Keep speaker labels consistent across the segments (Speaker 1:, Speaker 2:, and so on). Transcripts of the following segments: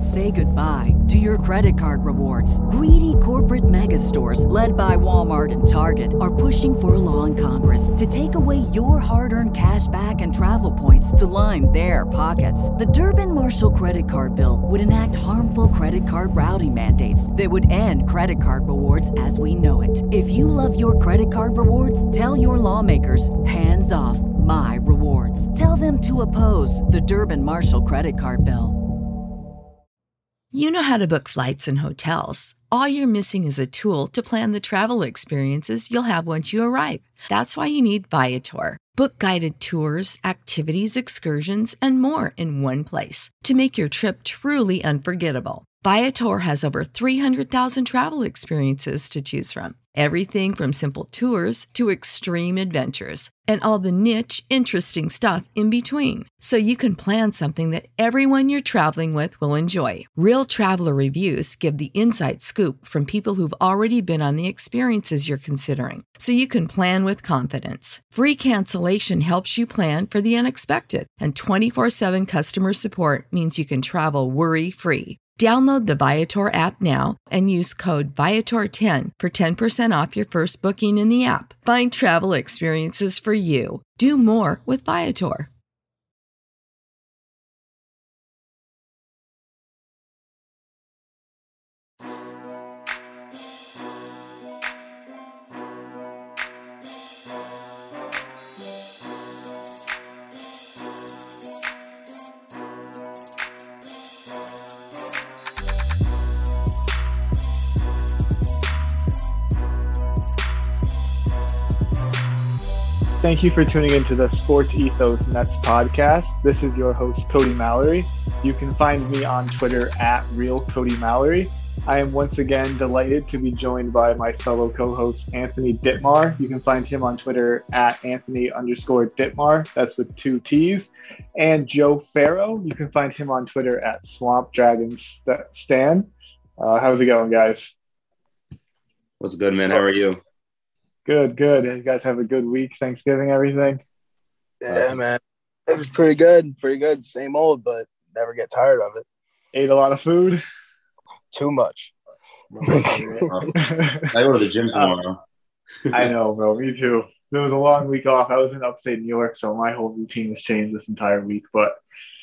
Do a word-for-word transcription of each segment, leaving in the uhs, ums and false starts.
Speaker 1: Say goodbye to your credit card rewards. Greedy corporate mega stores, led by Walmart and Target, are pushing for a law in Congress to take away your hard-earned cash back and travel points to line their pockets. The Durbin-Marshall credit card bill would enact harmful credit card routing mandates that would end credit card rewards as we know it. If you love your credit card rewards, tell your lawmakers, hands off my rewards. Tell them to oppose the Durbin-Marshall credit card bill.
Speaker 2: You know how to book flights and hotels. All you're missing is a tool to plan the travel experiences you'll have once you arrive. That's why you need Viator. Book guided tours, activities, excursions, and more in one place to make your trip truly unforgettable. Viator has over three hundred thousand travel experiences to choose from. Everything from simple tours to extreme adventures and all the niche, interesting stuff in between. So you can plan something that everyone you're traveling with will enjoy. Real traveler reviews give the inside scoop from people who've already been on the experiences you're considering. So you can plan with confidence. Free cancellation helps you plan for the unexpected. And twenty-four seven customer support means you can travel worry-free. Download the Viator app now and use code Viator ten for ten percent off your first booking in the app. Find travel experiences for you. Do more with Viator.
Speaker 3: Thank you for tuning into the Sports Ethos Nets podcast. This is your host, Cody Mallory. You can find me on Twitter at Real Cody Mallory. I am once again delighted to be joined by my fellow co-host, Anthony Ditmar. You can find him on Twitter at Anthony underscore Ditmar. That's with two T's. And Joe Farrow. You can find him on Twitter at Swamp Dragon Stan. Uh, how's it going, guys?
Speaker 4: What's good, man? How are you?
Speaker 3: Good, good. You guys have a good week, Thanksgiving, everything?
Speaker 5: Yeah, man. It was pretty good, pretty good. Same old, but never get tired of it.
Speaker 3: Ate a lot of food?
Speaker 5: Too much.
Speaker 4: I go to the gym tomorrow.
Speaker 3: I know, bro. Me too. It was a long week off. I was in upstate New York, so my whole routine has changed this entire week. But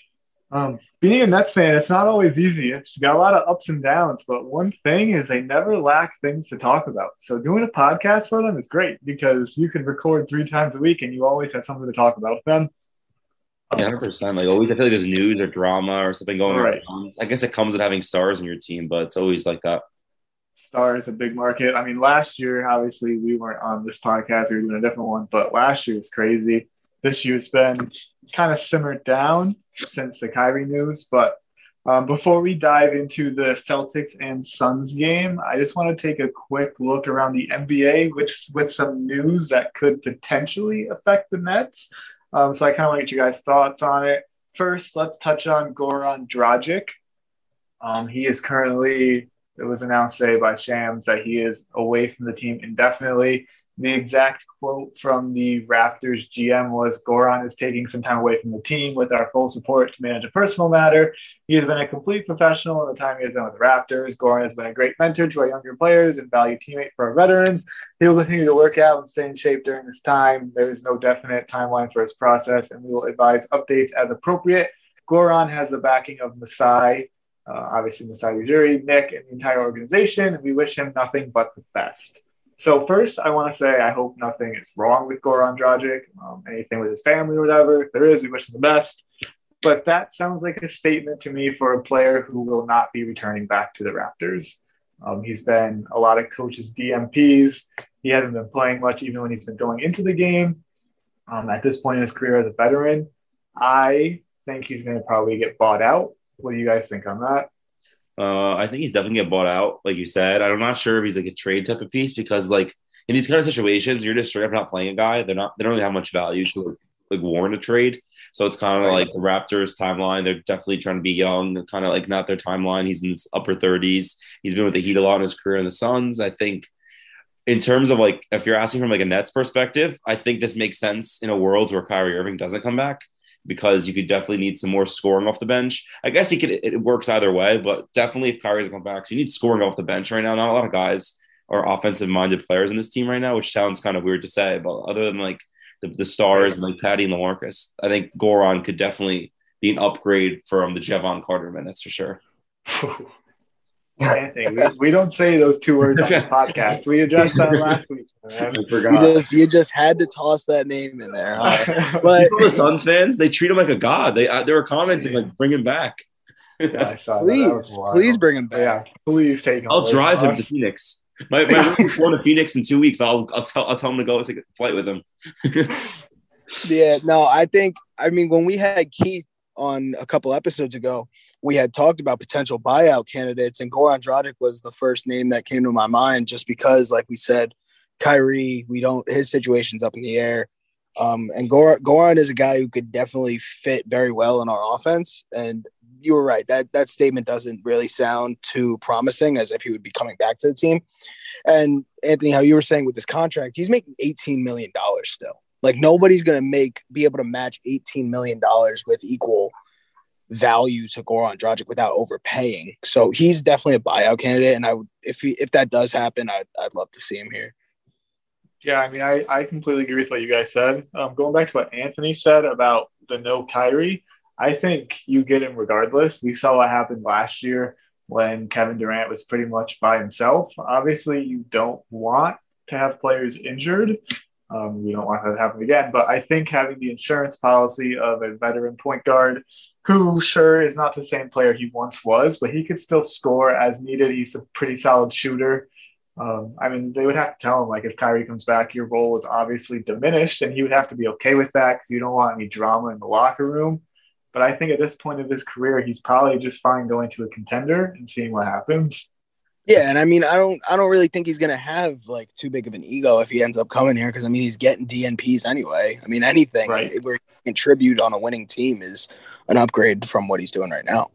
Speaker 3: um, being a Nets fan, it's not always easy. It's got a lot of ups and downs. But one thing is they never lack things to talk about. So doing a podcast for them is great because you can record three times a week and you always have something to talk about with them.
Speaker 4: Yeah, one hundred percent. Like always, I feel like there's news or drama or something going
Speaker 3: right.
Speaker 4: on. I guess it comes with having stars in your team, but it's always like that.
Speaker 3: Stars, a big market. I mean, last year, obviously, we weren't on this podcast. We were doing a different one. But last year was crazy. This year's been kind of simmered down since the Kyrie news. But um, before we dive into the Celtics and Suns game, I just want to take a quick look around the N B A which, with some news that could potentially affect the Nets. Um, so I kind of want to get you guys' thoughts on it. First, let's touch on Goran Dragic. Um, he is currently, it was announced today by Shams that he is away from the team indefinitely. The exact quote from the Raptors G M was, Goran is taking some time away from the team with our full support to manage a personal matter. He has been a complete professional in the time he has been with the Raptors. Goran has been a great mentor to our younger players and valued teammate for our veterans. He will continue to work out and stay in shape during this time. There is no definite timeline for his process, and we will advise updates as appropriate. Goran has the backing of Masai, uh, obviously Masai Ujiri, Nick, and the entire organization, and we wish him nothing but the best. So first, I want to say I hope nothing is wrong with Goran Dragic, um, anything with his family or whatever. If there is, we wish him the best. But that sounds like a statement to me for a player who will not be returning back to the Raptors. Um, he's been a lot of coaches' D M Ps. He hasn't been playing much even when he's been going into the game. Um, at this point in his career as a veteran, I think he's going to probably get bought out. What do you guys think on that?
Speaker 4: Uh, I think he's definitely get bought out, like you said. I'm not sure if he's like a trade type of piece because, like, in these kind of situations, you're just straight up not playing a guy. They're not. They don't really have much value to like, like warrant a trade. So it's kind of right. like the Raptors' timeline. They're definitely trying to be young, kind of like not their timeline. He's in his upper thirties. He's been with the Heat a lot in his career in the Suns. I think in terms of like if you're asking from like a Nets perspective, I think this makes sense in a world where Kyrie Irving doesn't come back because you could definitely need some more scoring off the bench. I guess he could. It works either way, but definitely if Kyrie doesn't come back, so you need scoring off the bench right now. Not a lot of guys are offensive-minded players in this team right now, which sounds kind of weird to say, but other than like the, the stars and like Patty and LaMarcus, I think Goran could definitely be an upgrade from the Jevon Carter minutes for sure.
Speaker 3: Anthony, we, we don't say those two words on this podcast. We addressed that last week. Man.
Speaker 5: I forgot. You just you just had to toss that name in there. Huh?
Speaker 4: But the Suns fans, they treat him like a god. They uh, they were commenting like, "Bring him back."
Speaker 3: Yeah, I saw
Speaker 5: please,
Speaker 3: that.
Speaker 5: please bring him back.
Speaker 3: Yeah, please take him.
Speaker 4: I'll drive him to Phoenix. My my room's going to Phoenix in two weeks. I'll I'll tell I'll tell him to go take a flight with him.
Speaker 5: Yeah, no, I think I mean when we had Keith on a couple episodes ago, we had talked about potential buyout candidates, and Goran Dragic was the first name that came to my mind, just because, like we said, Kyrie, we don't his situation's up in the air, um, and Goran, Goran is a guy who could definitely fit very well in our offense. And you were right, that that statement doesn't really sound too promising, as if he would be coming back to the team. And Anthony, how you were saying with this contract, he's making eighteen million dollars still. Like nobody's going to make be able to match eighteen million dollars with equal value to Goran Dragic without overpaying. So he's definitely a buyout candidate. And I would, if he, if that does happen, I'd, I'd love to see him here.
Speaker 3: Yeah, I mean, I, I completely agree with what you guys said. Um, going back to what Anthony said about the no Kyrie, I think you get him regardless. We saw what happened last year when Kevin Durant was pretty much by himself. Obviously, you don't want to have players injured. Um, we don't want that to happen again. But I think having the insurance policy of a veteran point guard who, sure, is not the same player he once was, but he could still score as needed. He's a pretty solid shooter. Um, I mean, they would have to tell him, like, if Kyrie comes back, your role is obviously diminished, and he would have to be okay with that because you don't want any drama in the locker room. But I think at this point of his career, he's probably just fine going to a contender and seeing what happens.
Speaker 5: Yeah, and I mean, I don't, I don't really think he's gonna have like too big of an ego if he ends up coming here, because I mean, he's getting D N Ps anyway. I mean, anything
Speaker 3: right.
Speaker 5: where he can contribute on a winning team is an upgrade from what he's doing right now.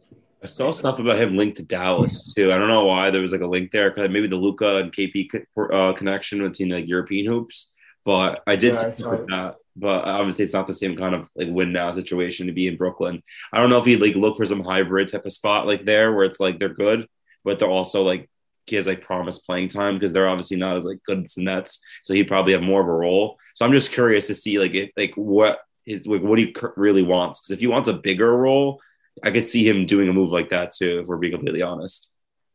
Speaker 4: I saw stuff about him linked to Dallas too. I don't know why there was like a link there, because maybe the Luka and K P uh, connection between like European hoops. But I did
Speaker 3: yeah,
Speaker 4: see I that. But obviously, it's not the same kind of like win now situation to be in Brooklyn. I don't know if he'd like look for some hybrid type of spot like there where it's like they're good, but they're also like he has like promised playing time, because they're obviously not as like good as the Nets. So he'd probably have more of a role. So I'm just curious to see like if, like what is like what he really wants. Because if he wants a bigger role, I could see him doing a move like that too, if we're being completely honest.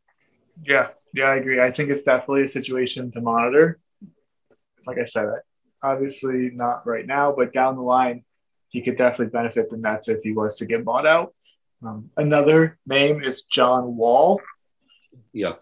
Speaker 3: Yeah, yeah, I agree. I think it's definitely a situation to monitor. Like I said, obviously not right now, but down the line, he could definitely benefit the Nets if he was to get bought out. Um, another name is John Wall.
Speaker 4: Yuck.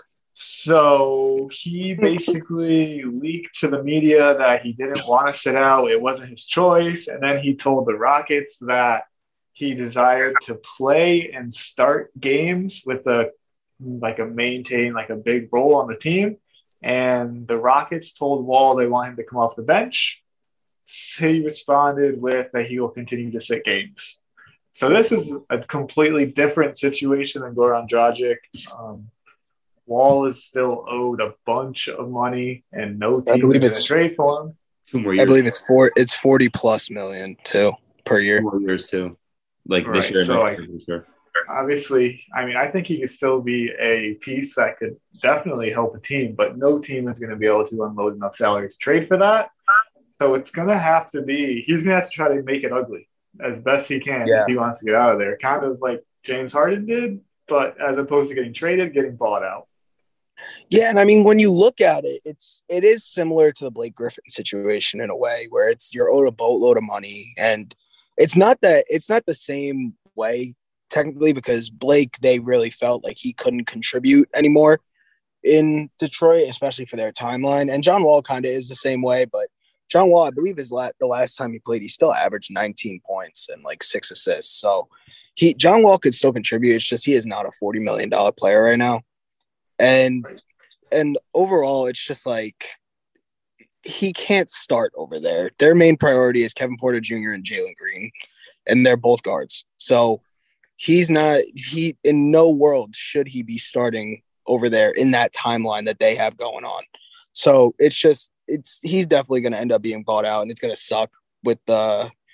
Speaker 3: So he basically leaked to the media that he didn't want to sit out. It wasn't his choice. And then he told the Rockets that he desired to play and start games with a like a maintain like a big role on the team. And the Rockets told Wall they want him to come off the bench. So he responded with that he will continue to sit games. So this is a completely different situation than Goran Dragic. Um, Wall is still owed a bunch of money, and no team is going to trade for him.
Speaker 4: Two more years.
Speaker 5: I believe it's four. It's forty plus million too per year.
Speaker 4: Two more years too, like
Speaker 3: right.
Speaker 4: this year.
Speaker 3: So like,
Speaker 4: year, sure.
Speaker 3: Obviously, I mean, I think he could still be a piece that could definitely help a team, but no team is going to be able to unload enough salary to trade for that. So it's going to have to be. He's going to have to try to make it ugly as best he can
Speaker 5: yeah.
Speaker 3: if he wants to get out of there. Kind of like James Harden did, but as opposed to getting traded, getting bought out.
Speaker 5: Yeah, and I mean, when you look at it, it's it is similar to the Blake Griffin situation in a way, where it's you're owed a boatload of money, and it's not that it's not the same way technically, because Blake, they really felt like he couldn't contribute anymore in Detroit, especially for their timeline. And John Wall kind of is the same way, but John Wall, I believe, is la- the last time he played, he still averaged nineteen points and like six assists. So he John Wall could still contribute. It's just he is not a forty million dollars player right now. And and overall, it's just like he can't start over there. Their main priority is Kevin Porter Junior and Jalen Green, and they're both guards. So he's not he in no world should he be starting over there in that timeline that they have going on. So it's just it's he's definitely going to end up being bought out, and it's going to suck with the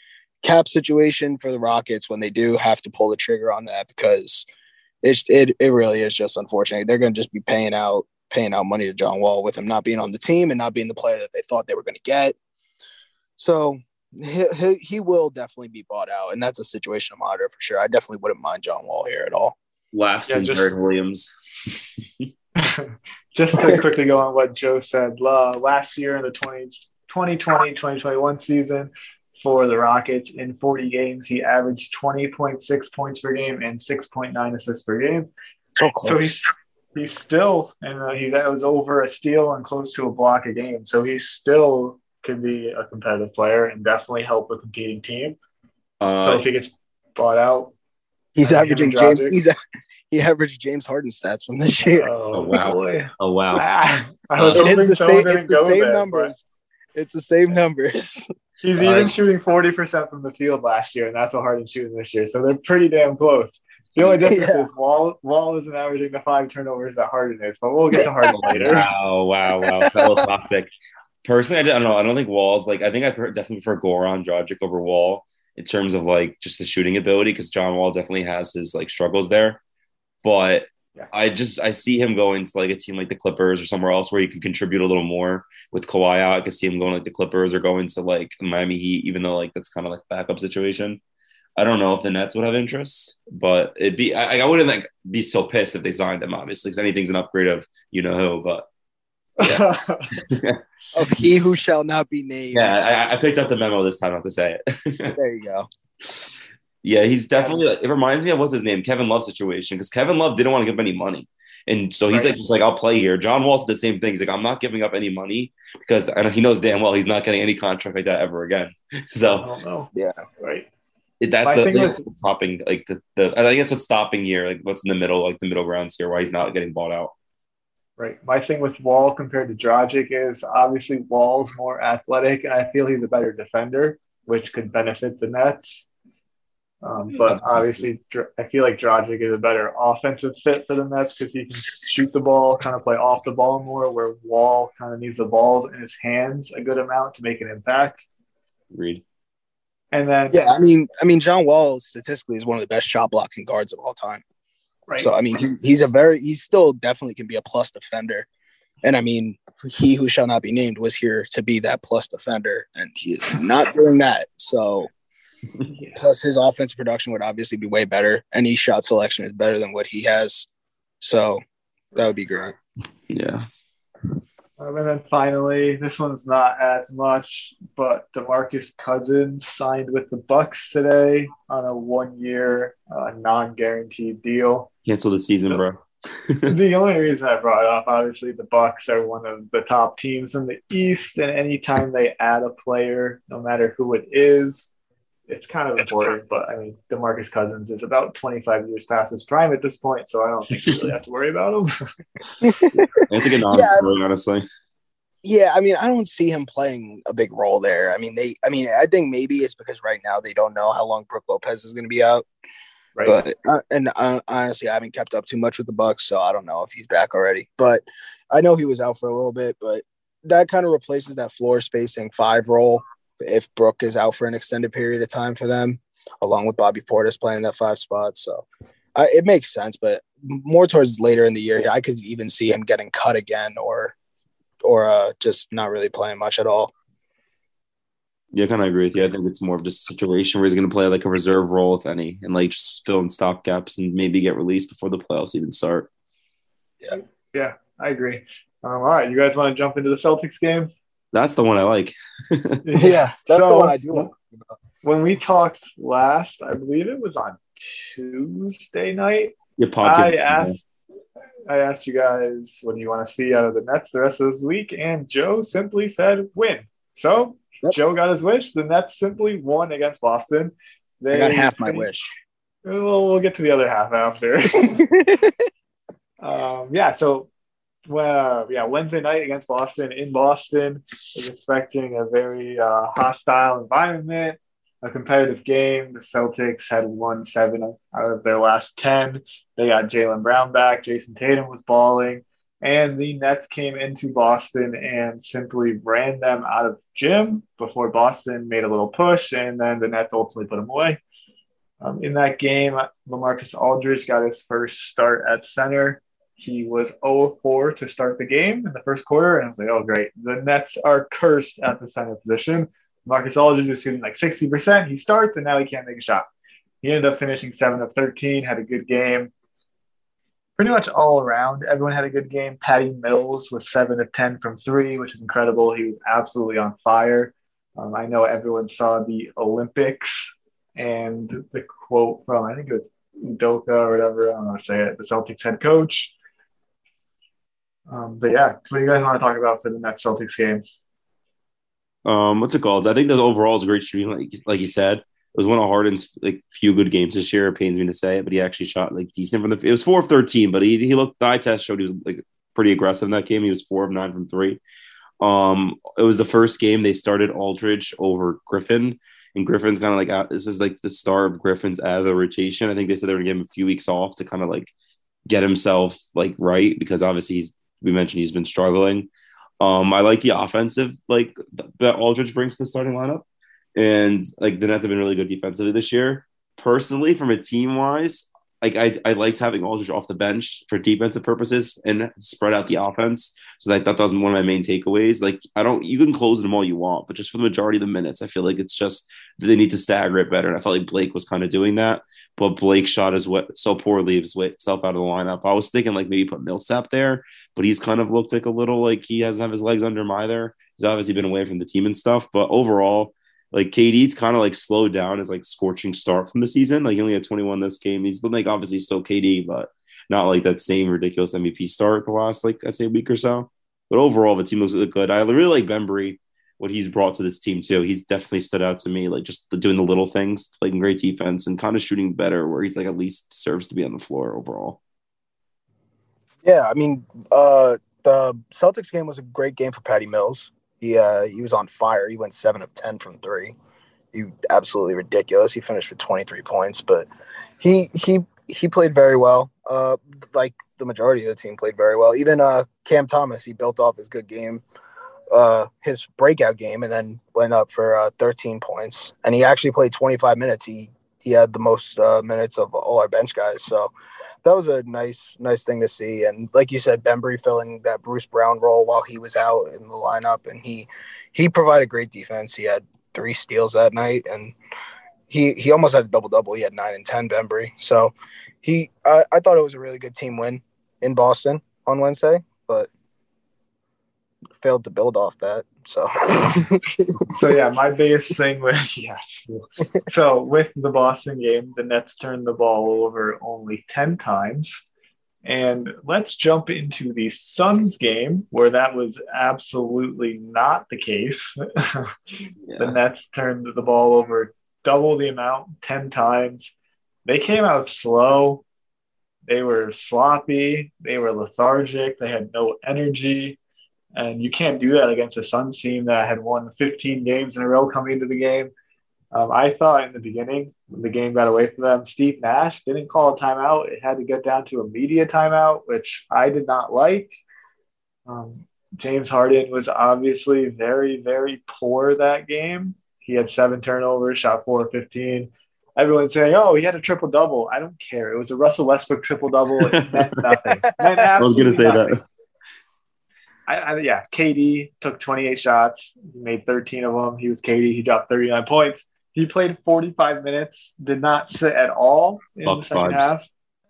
Speaker 5: cap situation for the Rockets when they do have to pull the trigger on that, because it's, it it really is just unfortunate. They're going to just be paying out paying out money to John Wall with him not being on the team and not being the player that they thought they were going to get. So he, he he will definitely be bought out, and that's a situation to monitor for sure. I definitely wouldn't mind John Wall here at all.
Speaker 4: Laughs
Speaker 3: Yeah,
Speaker 4: and
Speaker 3: just-
Speaker 4: Jared Williams.
Speaker 3: Just to quickly go on what Joe said, uh, last year in the twenty twenty, twenty twenty-one season for the Rockets, in forty games, he averaged twenty point six points per game and six point nine assists per game.
Speaker 5: So close.
Speaker 3: So he's he's still, and uh, he that was over a steal and close to a block a game. So he still could be a competitive player and definitely help a competing team.
Speaker 4: Uh,
Speaker 3: So if he gets bought out,
Speaker 5: He's
Speaker 3: I think
Speaker 5: averaging
Speaker 3: him and
Speaker 5: James.
Speaker 3: Dragic-
Speaker 5: He's he averaged James Harden stats from this year.
Speaker 3: oh,
Speaker 4: Oh, wow.
Speaker 3: boy.
Speaker 4: oh wow.
Speaker 3: Ah, I was
Speaker 5: it is
Speaker 3: hoping
Speaker 5: the
Speaker 3: someone
Speaker 5: same.
Speaker 3: didn't
Speaker 5: It's the
Speaker 3: go
Speaker 5: same
Speaker 3: there, but
Speaker 5: numbers. It's the same numbers.
Speaker 3: he's
Speaker 4: Uh,
Speaker 3: even shooting forty percent from the field last year, and that's what Harden's shooting this year. So they're pretty damn close. The only difference
Speaker 5: Yeah.
Speaker 3: is Wall Wall isn't averaging the five turnovers that Harden is, but we'll get to Harden later.
Speaker 4: Wow, wow, wow. Fellow toxic. Personally, I don't know. I don't think Wall's like, I think I definitely prefer Goran Dragic over Wall in terms of like just the shooting ability, because John Wall definitely has his like struggles there. But
Speaker 3: Yeah.
Speaker 4: I just, I see him going to like a team like the Clippers or somewhere else where he can contribute a little more with Kawhi out. I could see him going like the Clippers or going to like Miami Heat, even though like that's kind of like a backup situation. I don't know if the Nets would have interest, but it'd be, I, I wouldn't like be so pissed if they signed him, obviously, because anything's an upgrade of you know who, but
Speaker 5: Of he who shall not be named.
Speaker 4: yeah, I, I picked up the memo this time, not to say it.
Speaker 5: There you go.
Speaker 4: Yeah, he's definitely, it reminds me of what's his name, Kevin Love situation, because Kevin Love didn't want to give him any money. And so he's
Speaker 3: Right.
Speaker 4: like, just like, I'll play here. John Wall said the same thing. He's like, I'm not giving up any money because I know he knows damn well he's not getting any contract like that ever again.
Speaker 3: I
Speaker 4: So
Speaker 3: don't know.
Speaker 5: Yeah.
Speaker 3: Right.
Speaker 4: it, that's
Speaker 3: My
Speaker 4: the
Speaker 3: thing
Speaker 4: thing
Speaker 3: with-
Speaker 4: that's stopping, like the, the, I think that's what's stopping here, like what's in the middle, like the middle grounds here, why he's not getting bought out.
Speaker 3: Right. My thing with Wall compared to Dragic is obviously Wall's more athletic, and I feel he's a better defender, which could benefit the Nets. Um, but obviously, Dr- I feel like Dragic is a better offensive fit for the Nets because he can shoot the ball, kind of play off the ball more, where Wall kind of needs the balls in his hands a good amount to make an impact.
Speaker 4: Agreed.
Speaker 3: And then,
Speaker 5: Yeah, I mean, I mean, John Wall statistically is one of the best shot blocking guards of all time.
Speaker 3: right.
Speaker 5: So I mean, he, he's a very, he still definitely can be a plus defender. And I mean, he who shall not be named was here to be that plus defender, and he is not doing that. So
Speaker 3: yeah.
Speaker 5: plus his offensive production would obviously be way better. Any shot selection is better than what he has. So that would be great.
Speaker 4: Yeah.
Speaker 3: Um, and then finally, this one's not as much, but DeMarcus Cousins signed with the Bucks today on a one-year uh, non-guaranteed deal.
Speaker 4: Cancel the season, bro.
Speaker 3: The only reason I brought it up, obviously, the Bucks are one of the top teams in the East, and anytime they add a player, no matter who it is, it's kind of important. But I mean, DeMarcus Cousins is about twenty-five years past his prime at this point, so I don't think you really have to worry about him.
Speaker 4: It's like a non-story, honestly.
Speaker 5: Yeah, I mean, I don't see him playing a big role there. I mean, they, I mean, I think maybe it's because right now they don't know how long Brook Lopez is going to be out.
Speaker 3: Right?
Speaker 5: But uh, and uh, honestly, I haven't kept up too much with the Bucks, so I don't know if he's back already. But I know he was out for a little bit. But that kind of replaces that floor spacing five role if Brook is out for an extended period of time for them, along with Bobby Portis playing that five spot. So uh, it makes sense. But more towards later in the year, I could even see him getting cut again, or or uh, just not really playing much at all.
Speaker 4: Yeah, I kind of agree with you. I think it's more of just a situation where he's going to play like a reserve role, if any, and like just fill in stop gaps and maybe get released before the playoffs even start.
Speaker 3: Yeah, I agree. Um, all right, you guys want to jump into the Celtics game?
Speaker 4: That's the one I like.
Speaker 5: Yeah, that's
Speaker 3: So,
Speaker 5: the one I do want.
Speaker 3: When we talked last, I believe it was on Tuesday night,
Speaker 4: Your
Speaker 3: I
Speaker 4: podcast.
Speaker 3: asked I asked you guys, what do you want to see out of the Nets the rest of this week? And Joe simply said win. So
Speaker 5: Yep.
Speaker 3: Joe got his wish. The Nets simply won against Boston. They
Speaker 5: I got half my wish.
Speaker 3: We'll, we'll get to the other half after. um, yeah, so well, yeah, Wednesday night against Boston in Boston is expecting a very uh, hostile environment, a competitive game. The Celtics had won seven out of their last ten. They got Jaylen Brown back. Jason Tatum was balling. And the Nets came into Boston and simply ran them out of gym before Boston made a little push, and then the Nets ultimately put them away. Um, in that game, LaMarcus Aldridge got his first start at center. He was zero of four to start the game in the first quarter, and I was like, oh, great. The Nets are cursed at the center position. Marcus Aldridge was shooting like sixty percent. He starts, and now he can't make a shot. He ended up finishing seven of thirteen, had a good game. Pretty much all around, everyone had a good game. Patty Mills was seven of ten from three, which is incredible. He was absolutely on fire. Um, I know everyone saw the Olympics and the quote from, I think it was Udoka or whatever, I don't know how to say it, the Celtics head coach. Um, but yeah, what do you guys want to talk about for the next Celtics game?
Speaker 4: Um, what's it called? I think that overall is a great shooting, like like you said. It was one of Harden's like few good games this year. It pains me to say it, but he actually shot like decent from the. It was four of thirteen, but he he looked. The eye test showed he was like pretty aggressive in that game. He was four of nine from three. Um, it was the first game they started Aldridge over Griffin, and Griffin's kind of like out, this is like the start of Griffin's out of the rotation. I think they said they were gonna give him a few weeks off to kind of like get himself like right, because obviously he's we mentioned he's been struggling. Um, I like the offensive like that Aldridge brings to the starting lineup. And like the Nets have been really good defensively this year. Personally, from a team wise, like I, I liked having Aldridge off the bench for defensive purposes and spread out the offense. So I thought that was one of my main takeaways. Like I don't, you can close them all you want, but just for the majority of the minutes, I feel like it's just they need to stagger it better. And I felt like Blake was kind of doing that, but Blake shot his way so poorly himself out of the lineup. I was thinking like maybe put Millsap there, but he's kind of looked like a little like he doesn't have his legs under him either. He's obviously been away from the team and stuff, but overall. Like K D's kind of like slowed down his like scorching start from the season. Like he only had twenty-one this game. He's been like obviously still K D, but not like that same ridiculous M V P start the last like I say a week or so. But overall, the team looks really good. I really like Bembry, what he's brought to this team too. He's definitely stood out to me, like just doing the little things, playing great defense, and kind of shooting better. Where he's like at least deserves to be on the floor overall.
Speaker 5: Yeah, I mean, uh, the Celtics game was a great game for Patty Mills. He uh, he was on fire. He went seven of ten from three. He absolutely ridiculous. He finished with twenty-three points, but he he he played very well. Uh, like the majority of the team played very well. Even uh, Cam Thomas, he built off his good game, uh, his breakout game, and then went up for uh, thirteen points. And he actually played twenty-five minutes. He he had the most uh, minutes of all our bench guys. So that was a nice, nice thing to see. And like you said, Bembry filling that Bruce Brown role while he was out in the lineup, and he he provided great defense. He had three steals that night, and he he almost had a double double. He had nine and ten, Bembry. So he, I, I thought it was a really good team win in Boston on Wednesday, but failed to build off that. So,
Speaker 3: so yeah, my biggest thing with yeah, so with the Boston game, the Nets turned the ball over only ten times, and let's jump into the Suns game where that was absolutely not the case. Yeah. The Nets turned the ball over double the amount, ten times. They came out slow. They were sloppy. They were lethargic. They had no energy. And you can't do that against a Suns team that had won fifteen games in a row coming into the game. Um, I thought in the beginning, when the game got away from them, Steve Nash didn't call a timeout. It had to get down to a media timeout, which I did not like. Um, James Harden was obviously very, very poor that game. He had seven turnovers, shot four of fifteen. Everyone's saying, oh, he had a triple-double. I don't care. It was a Russell Westbrook triple-double. It meant nothing. It meant
Speaker 4: I was going to say
Speaker 3: nothing.
Speaker 4: that.
Speaker 3: I, I, yeah, K D took twenty-eight shots. He made thirteen of them. He was K D. He dropped thirty-nine points. He played forty-five minutes, did not sit at all in
Speaker 4: Buck
Speaker 3: the second
Speaker 4: vibes.
Speaker 3: half.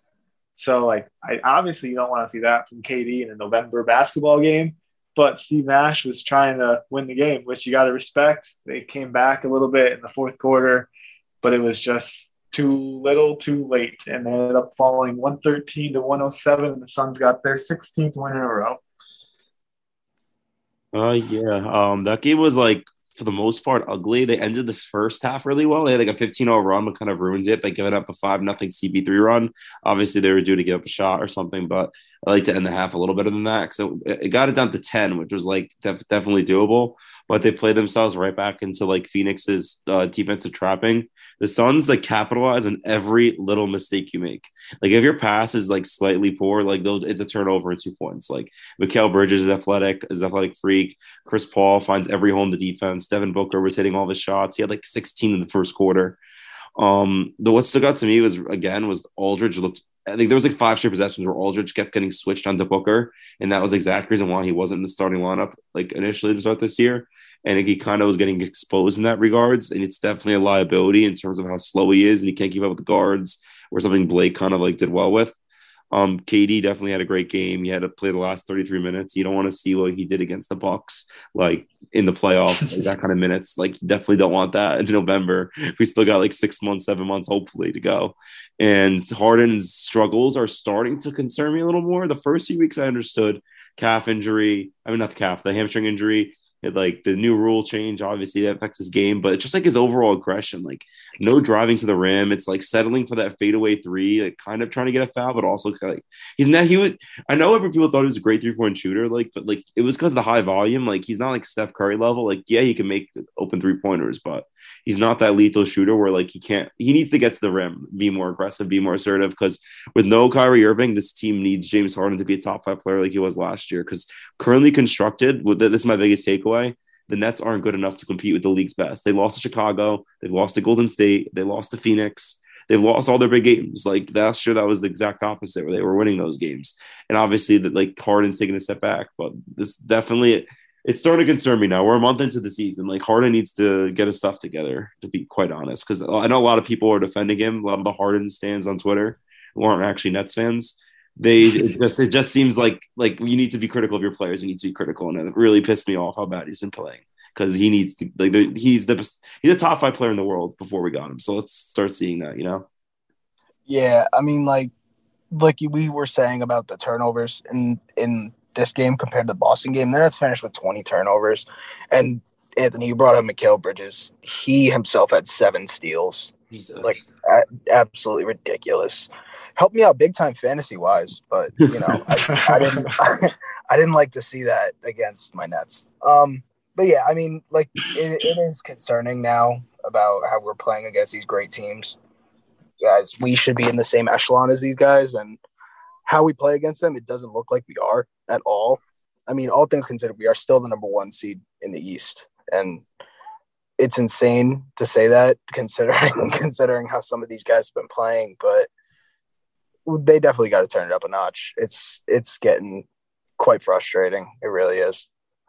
Speaker 3: So, like, I obviously you don't want to see that from K D in a November basketball game. But Steve Nash was trying to win the game, which you got to respect. They came back a little bit in the fourth quarter, but it was just too little, too late. And they ended up falling one thirteen to one oh seven, and the Suns got their sixteenth win in a row.
Speaker 4: Uh, yeah. Um, that game was like for the most part ugly. They ended the first half really well. They had like a fifteen oh run, but kind of ruined it by giving up a five nothing C P three run. Obviously, they were due to give up a shot or something, but I like to end the half a little better than that because it, it got it down to ten, which was like def- definitely doable. but they play themselves right back into like Phoenix's uh, defensive trapping. The Suns like capitalize on every little mistake you make. Like if your pass is like slightly poor, like those it's a turnover and two points. Like Mikal Bridges is athletic, is athletic freak. Chris Paul finds every hole in the defense. Devin Booker was hitting all his shots. He had like sixteen in the first quarter. Um, the what stuck out to me was again was Aldridge looked. I think there was like five straight possessions where Aldridge kept getting switched onto Booker, and that was the exact reason why he wasn't in the starting lineup like initially to start this year. And he kind of was getting exposed in that regards, and it's definitely a liability in terms of how slow he is, and he can't keep up with the guards, or something Blake kind of like did well with. Um, K D definitely had a great game. He had to play the last thirty-three minutes. You don't want to see what he did against the Bucks, like in the playoffs, like that kind of minutes. Like you definitely don't want that in November. We still got like six months, seven months, hopefully, to go. And Harden's struggles are starting to concern me a little more. The first few weeks I understood calf injury. I mean, not the calf, the hamstring injury. It, like the new rule change, obviously that affects his game, but just like his overall aggression, like no driving to the rim. It's like settling for that fadeaway three, like kind of trying to get a foul, but also like he's not, he would, I know every people thought he was a great three point shooter, like, but like it was because of the high volume. Like he's not like Steph Curry level. Like, yeah, he can make open three pointers, but he's not that lethal shooter where like he can't, he needs to get to the rim, be more aggressive, be more assertive. Because with no Kyrie Irving, this team needs James Harden to be a top five player like he was last year. Because currently constructed, with this is my biggest takeaway. The Nets aren't good enough to compete with the league's best. They lost to Chicago. They lost to Golden State. They lost to Phoenix. They've lost all their big games. Like last year, that was the exact opposite where they were winning those games. And obviously that like Harden's taking a step back, but this definitely, it's starting to concern me now. We're a month into the season. Like Harden needs to get his stuff together, to be quite honest. Cause I know a lot of people are defending him. A lot of the Harden stands on Twitter who aren't actually Nets fans. They it just it just seems like like you need to be critical of your players. You need to be critical, and it really pissed me off how bad he's been playing because he needs to like he's the he's a top five player in the world before we got him. So let's start seeing that, you know.
Speaker 5: Yeah, I mean, like like we were saying about the turnovers in in this game compared to the Boston game. The Nets finished with twenty turnovers, and Anthony, you brought up Mikal Bridges. He himself had seven steals. Jesus. Like a- absolutely ridiculous. Helped me out big time fantasy wise, but you know, I, I didn't I, I didn't like to see that against my Nets. Um, but yeah, I mean, like it, it is concerning now about how we're playing against these great teams. Guys, we should be in the same echelon as these guys, and how we play against them, it doesn't look like we are at all. I mean, all things considered, we are still the number one seed in the East, and it's insane to say that considering considering how some of these guys have been playing, but they definitely got to turn it up a notch. It's it's getting quite frustrating. It really is.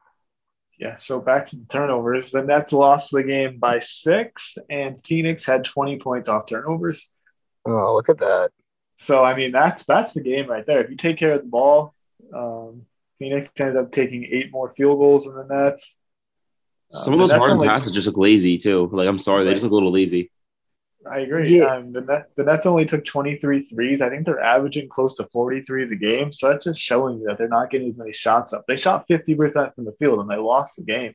Speaker 3: Yeah, so back to the turnovers. The Nets lost the game by six, and Phoenix had twenty points off turnovers.
Speaker 5: Oh, look at that.
Speaker 3: So, I mean, that's that's the game right there. If you take care of the ball, um, Phoenix ended up taking eight more field goals than the Nets.
Speaker 4: Some um, of those Harden passes just look lazy, too. Like, I'm sorry, right. They just look a little lazy.
Speaker 3: I agree. Yeah. Um, the, Net, the Nets only took twenty-three threes. I think they're averaging close to forty threes a game. So that's just showing you that they're not getting as many shots up. They shot fifty percent from the field, and they lost the game.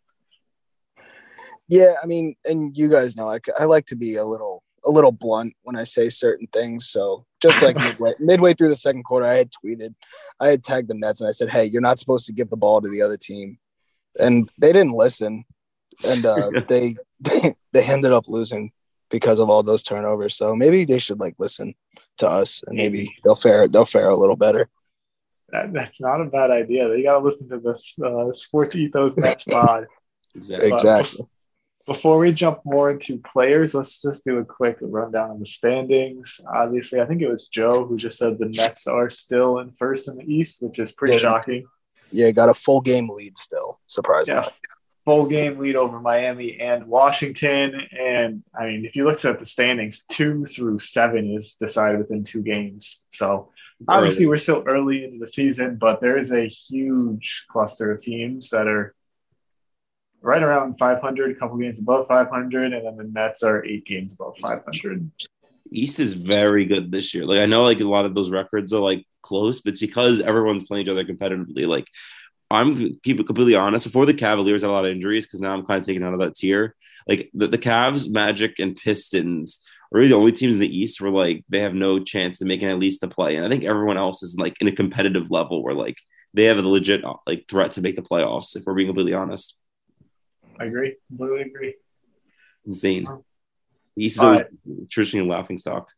Speaker 5: Yeah, I mean, and you guys know, I, I like to be a little a little blunt when I say certain things. So just like midway, midway through the second quarter, I had tweeted, I had tagged the Nets, and I said, hey, you're not supposed to give the ball to the other team. And they didn't listen. And uh, they, they they ended up losing because of all those turnovers. So maybe they should like listen to us, and maybe they'll fare they'll fare a little better.
Speaker 3: That, that's not a bad idea. They got to listen to this uh, Sports Ethos Nets pod.
Speaker 5: Exactly. exactly.
Speaker 3: Before we jump more into players, let's just do a quick rundown of the standings. Obviously, I think it was Joe who just said the Nets are still in first in the East, which is pretty yeah. shocking.
Speaker 5: Yeah, got a full game lead still. Surprisingly.
Speaker 3: Yeah. Full game lead over Miami and Washington. And, I mean, if you look at the standings, two through seven is decided within two games. So, obviously, we're still early into the season, but there is a huge cluster of teams that are right around five hundred, a couple games above five hundred, and then the Nets are eight games above five hundred.
Speaker 4: East is very good this year. Like, I know, like, a lot of those records are, like, close, but it's because everyone's playing each other competitively. Like, I'm keep it completely honest. Before the Cavaliers had a lot of injuries, because now I'm kind of taken out of that tier. Like the, the Cavs, Magic, and Pistons are really the only teams in the East where like they have no chance of making at least the play. And I think everyone else is like in a competitive level where like they have a legit like threat to make the playoffs. If we're being completely honest.
Speaker 3: I agree. Completely agree.
Speaker 4: Insane.
Speaker 3: Um,
Speaker 4: The East is
Speaker 3: all
Speaker 4: always
Speaker 3: right.
Speaker 4: traditionally a laughing stock.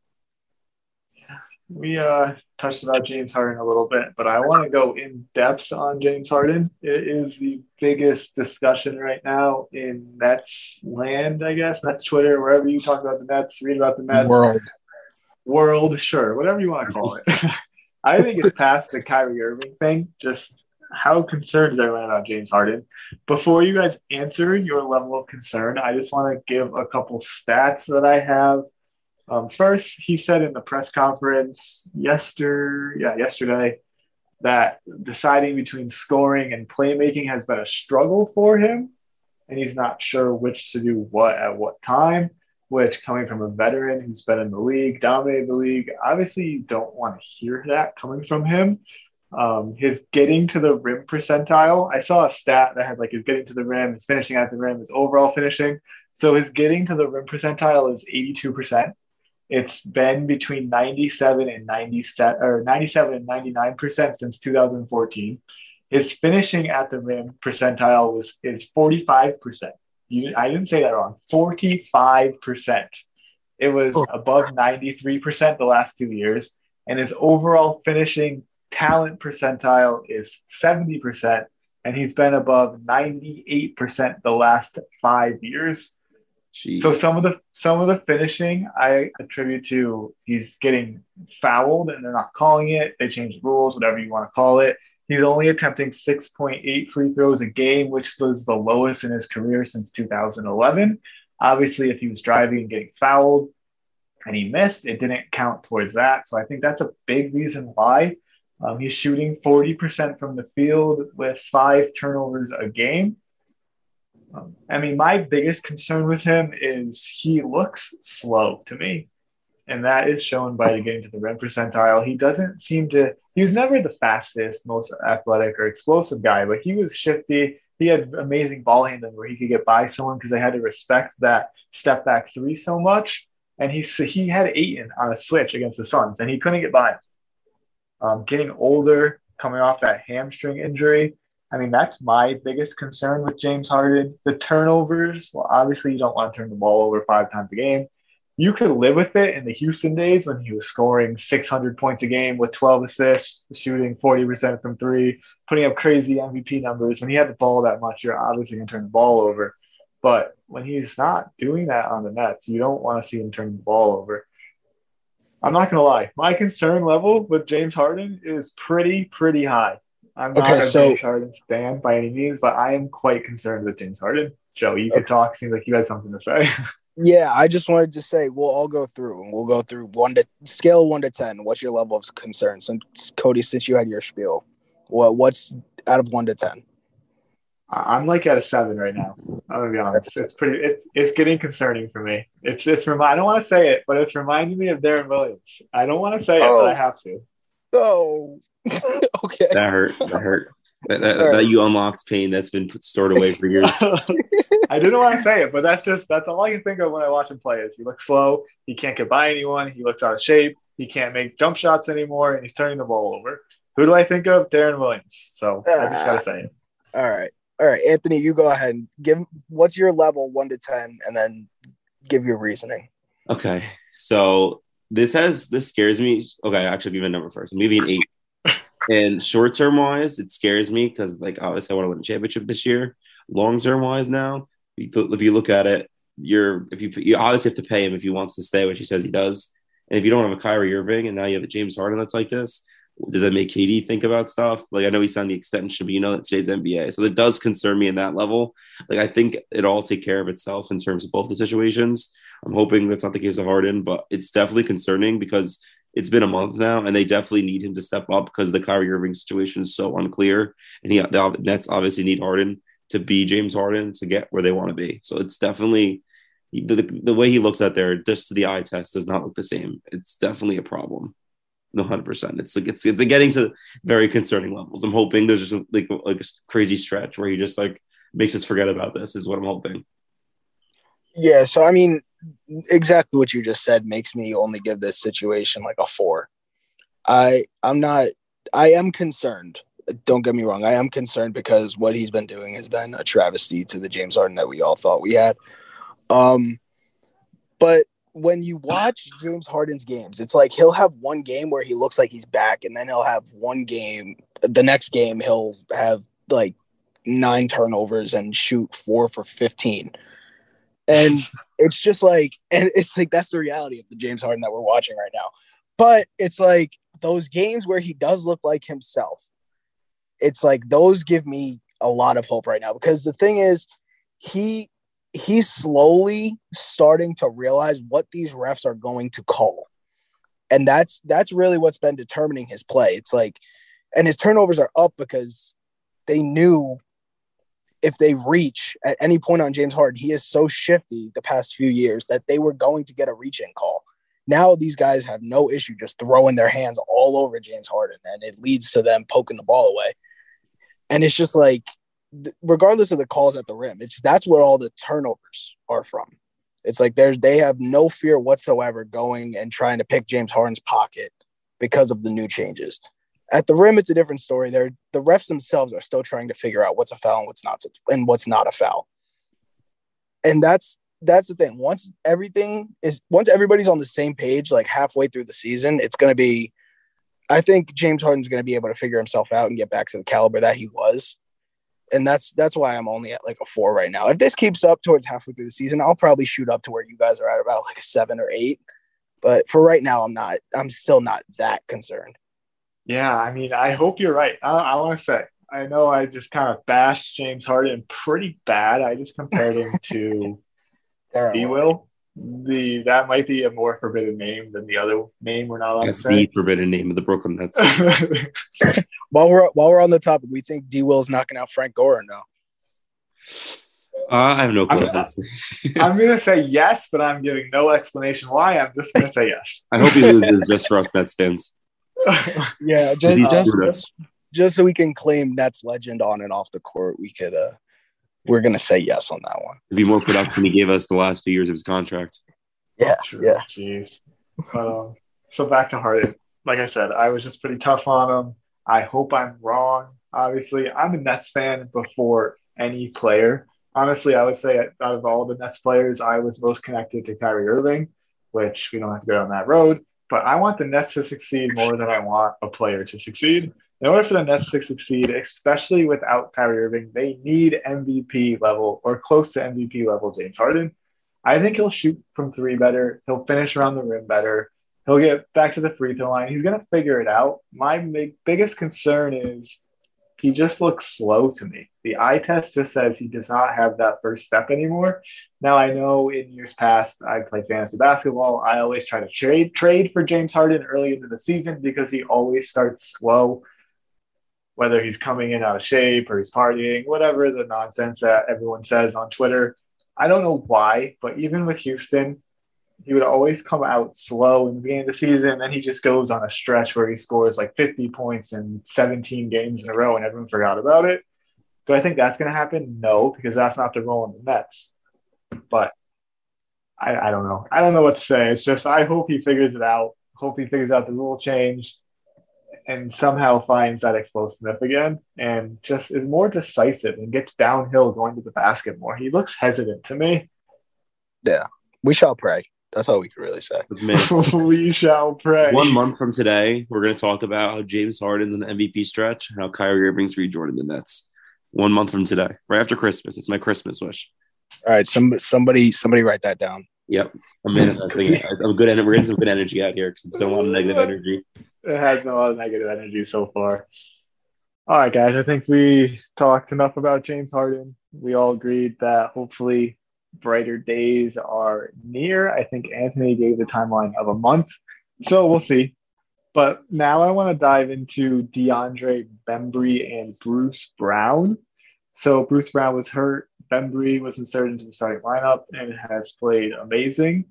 Speaker 3: We uh, touched about James Harden a little bit, but I want to go in depth on James Harden. It is the biggest discussion right now in Nets land, I guess. Nets Twitter, wherever you talk about the Nets, read about the Nets.
Speaker 5: World.
Speaker 3: World, sure, whatever you want to call it. I think it's past the Kyrie Irving thing. Just how concerned is everyone about James Harden? Before you guys answer your level of concern, I just want to give a couple stats that I have. Um, first, he said in the press conference yesterday, yeah, yesterday, that deciding between scoring and playmaking has been a struggle for him, and he's not sure which to do what at what time. Which, coming from a veteran who's been in the league, dominated the league, obviously you don't want to hear that coming from him. Um, his getting to the rim percentile, I saw a stat that had like his getting to the rim, his finishing at the rim, his overall finishing. So his getting to the rim percentile is eighty-two percent. It's been between ninety-seven and ninety-seven or ninety-seven and ninety-nine percent since two thousand fourteen. His finishing at the rim percentile was is forty-five percent. You, I didn't say that wrong. forty-five percent. It was
Speaker 5: Oh.
Speaker 3: above ninety-three percent the last two years, and his overall finishing talent percentile is seventy percent, and he's been above ninety-eight percent the last five years.
Speaker 4: Jeez.
Speaker 3: So some of the some of the finishing I attribute to he's getting fouled and they're not calling it. They changed rules, whatever you want to call it. He's only attempting six point eight free throws a game, which was the lowest in his career since two thousand eleven. Obviously, if he was driving and getting fouled and he missed, it didn't count towards that. So I think that's a big reason why. Um, he's shooting forty percent from the field with five turnovers a game. Um, I mean, my biggest concern with him is he looks slow to me. And that is shown by the getting to the rim percentile. He doesn't seem to, he was never the fastest, most athletic or explosive guy, but he was shifty. He had amazing ball handling where he could get by someone because they had to respect that step back three so much. And he, he had Ayton on a switch against the Suns and he couldn't get by him. Um, getting older, coming off that hamstring injury. I mean, that's my biggest concern with James Harden. The turnovers, well, obviously you don't want to turn the ball over five times a game. You could live with it in the Houston days when he was scoring six hundred points a game with twelve assists, shooting forty percent from three, putting up crazy M V P numbers. When he had the ball that much, you're obviously going to turn the ball over. But when he's not doing that on the Nets, you don't want to see him turn the ball over. I'm not going to lie. My concern level with James Harden is pretty, pretty high. I'm not
Speaker 5: Okay,
Speaker 3: a
Speaker 5: so-
Speaker 3: James Harden fan by any means, but I am quite concerned with James Harden. Joe, you could
Speaker 5: Okay.
Speaker 3: talk. Seems like you had something to say.
Speaker 5: Yeah, I just wanted to say we'll all go through and we'll go through one to scale one to ten. What's your level of concern? So Cody, since you had your spiel, what what's out of one to ten?
Speaker 3: I'm like at a seven right now. I'm gonna be honest. It's pretty. It's it's getting concerning for me. It's it's remi- I don't want to say it, but it's reminding me of Darren Williams. I don't want to say it,
Speaker 5: Oh.
Speaker 3: but I have to.
Speaker 5: Oh, okay.
Speaker 4: That hurt. That hurt. That, that,
Speaker 5: All right.
Speaker 4: that you unlocked pain that's been put, stored away for years.
Speaker 3: I didn't want to say it, but that's just that's all I can think of when I watch him play. Is he looks slow? He can't get by anyone. He looks out of shape. He can't make jump shots anymore, and he's turning the ball over. Who do I think of? Darren Williams. So I just gotta say it.
Speaker 5: All right. All right, Anthony, you go ahead and give what's your level one to ten and then give your reasoning.
Speaker 4: Okay. So this has, this scares me. Okay. Actually, I'll give you a number first. I'm giving you an eight. And short term wise, it scares me because, like, obviously, I want to win a championship this year. Long term wise, now, if you, if you look at it, you're if you you obviously have to pay him if he wants to stay, which he says he does. And if you don't have a Kyrie Irving and now you have a James Harden that's like this, does that make K D think about stuff? Like, I know he signed the extension, but you know that today's N B A, so it does concern me in that level. Like, I think it all take care of itself in terms of both the situations. I'm hoping that's not the case of Harden, but it's definitely concerning because it's been a month now, and they definitely need him to step up because the Kyrie Irving situation is so unclear, and he the Nets obviously need Harden to be James Harden to get where they want to be. So it's definitely the, the way he looks out there, just to the eye test, does not look the same. It's definitely a problem. No, one hundred percent. It's like it's it's getting to very concerning levels. I'm hoping there's just like like a crazy stretch where he just like makes us forget about this. Is what I'm hoping.
Speaker 5: Yeah, so I mean, exactly what you just said makes me only give this situation like a four. I I'm not I am concerned don't get me wrong. I am concerned because what he's been doing has been a travesty to the James Harden that we all thought we had. Um, but when you watch James Harden's games, it's like he'll have one game where he looks like he's back, and then he'll have one game. The next game, he'll have like nine turnovers and shoot four for fifteen. And it's just like, and it's like that's the reality of the James Harden that we're watching right now. But it's like those games where he does look like himself. It's like those give me a lot of hope right now, because the thing is, he he's slowly starting to realize what these refs are going to call. And that's that's really what's been determining his play. It's like, and his turnovers are up because they knew if they reach at any point on James Harden, he is so shifty the past few years that they were going to get a reach-in call. Now these guys have no issue just throwing their hands all over James Harden, and it leads to them poking the ball away. And it's just like, regardless of the calls at the rim, it's that's where all the turnovers are from. It's like there's they have no fear whatsoever going and trying to pick James Harden's pocket because of the new changes. At the rim, it's a different story. They're, the refs themselves are still trying to figure out what's a foul and what's not, and what's not a foul. And that's that's the thing. Once everything is, once everybody's on the same page, like halfway through the season, it's going to be. I think James Harden's going to be able to figure himself out and get back to the caliber that he was. And that's that's why I'm only at like a four right now. If this keeps up towards halfway through the season, I'll probably shoot up to where you guys are at, about like a seven or eight. But for right now, I'm not. I'm still not that concerned.
Speaker 3: Yeah, I mean, I hope you're right. I, I want to say, I know I just kind of bashed James Harden pretty bad. I just compared him to D-Will. The that might be a more forbidden name than the other name we're not allowed
Speaker 4: That's
Speaker 3: to say.
Speaker 4: the forbidden name of the Brooklyn Nets.
Speaker 5: while we're while we're on the topic, we think D-Will's knocking out Frank Gore now.
Speaker 4: Uh, I have no clue.
Speaker 3: I'm, I'm going to say yes, but I'm giving no explanation why. I'm just going to say yes.
Speaker 4: I hope he loses just for us Nets fans.
Speaker 5: Yeah, just
Speaker 4: He's
Speaker 5: just,
Speaker 4: screwed us.
Speaker 5: just so we can claim Nets legend on and off the court. We could uh, we're going to say yes on that one.
Speaker 4: It'd be more production he gave us the last few years of his contract.
Speaker 5: Yeah,
Speaker 3: True.
Speaker 5: yeah.
Speaker 3: Jeez. Um, so back to Harden. Like I said, I was just pretty tough on him. I hope I'm wrong. Obviously, I'm a Nets fan before any player. Honestly, I would say out of all the Nets players, I was most connected to Kyrie Irving, which we don't have to go down that road. But I want the Nets to succeed more than I want a player to succeed. In order for the Nets to succeed, especially without Kyrie Irving, they need M V P level or close to M V P level James Harden. I think he'll shoot from three better. He'll finish around the rim better. He'll get back to the free throw line. He's going to figure it out. My big, biggest concern is he just looks slow to me. The eye test just says he does not have that first step anymore. Now, I know in years past, I played fantasy basketball. I always try to trade trade for James Harden early into the season because he always starts slow, whether he's coming in out of shape or he's partying, whatever the nonsense that everyone says on Twitter. I don't know why, but even with Houston, he would always come out slow in the beginning of the season, and then he just goes on a stretch where he scores like fifty points in seventeen games in a row, and everyone forgot about it. Do I think that's going to happen? No, because that's not the role in the Nets. But I, I don't know. I don't know what to say. It's just I hope he figures it out. Hope he figures out the rule change and somehow finds that explosiveness again and just is more decisive and gets downhill going to the basket more. He looks hesitant to me.
Speaker 5: Yeah, we shall pray. That's all we can really say.
Speaker 3: We shall pray.
Speaker 4: One month from today, we're going to talk about how James Harden's an M V P stretch and how Kyrie Irving's rejoining the Nets. One month from today, right after Christmas. It's my Christmas wish.
Speaker 5: All right, some, somebody somebody write that down.
Speaker 4: Yep. I'm manifesting it. I'm good. We're getting some good energy out here because it's been a lot of negative energy.
Speaker 3: It has been a lot of negative energy so far. All right, guys. I think we talked enough about James Harden. We all agreed that hopefully brighter days are near. I think Anthony gave the timeline of a month. So we'll see. But now I want to dive into DeAndre Bembry and Bruce Brown. So Bruce Brown was hurt. Bembry was inserted into the starting lineup and has played amazing.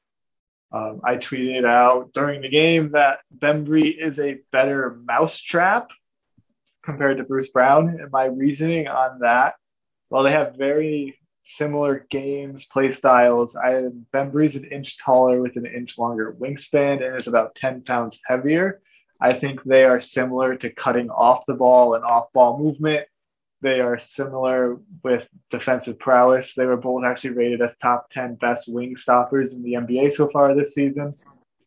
Speaker 3: Um, I tweeted out during the game that Bembry is a better mousetrap compared to Bruce Brown. And my reasoning on that, while they have very similar games, play styles, I Bembry's an inch taller with an inch longer wingspan and is about ten pounds heavier. I think they are similar to cutting off the ball and off ball movement. They are similar with defensive prowess. They were both actually rated as top ten best wing stoppers in the N B A so far this season.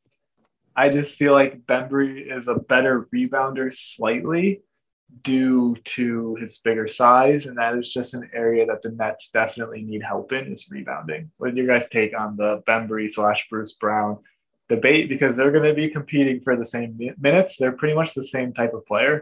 Speaker 3: I just feel like Bembry is a better rebounder slightly due to his bigger size, and that is just an area that the Nets definitely need help in, is rebounding. What do you guys take on the Bembry slash Bruce Brown debate? Because they're going to be competing for the same minutes. They're pretty much the same type of player.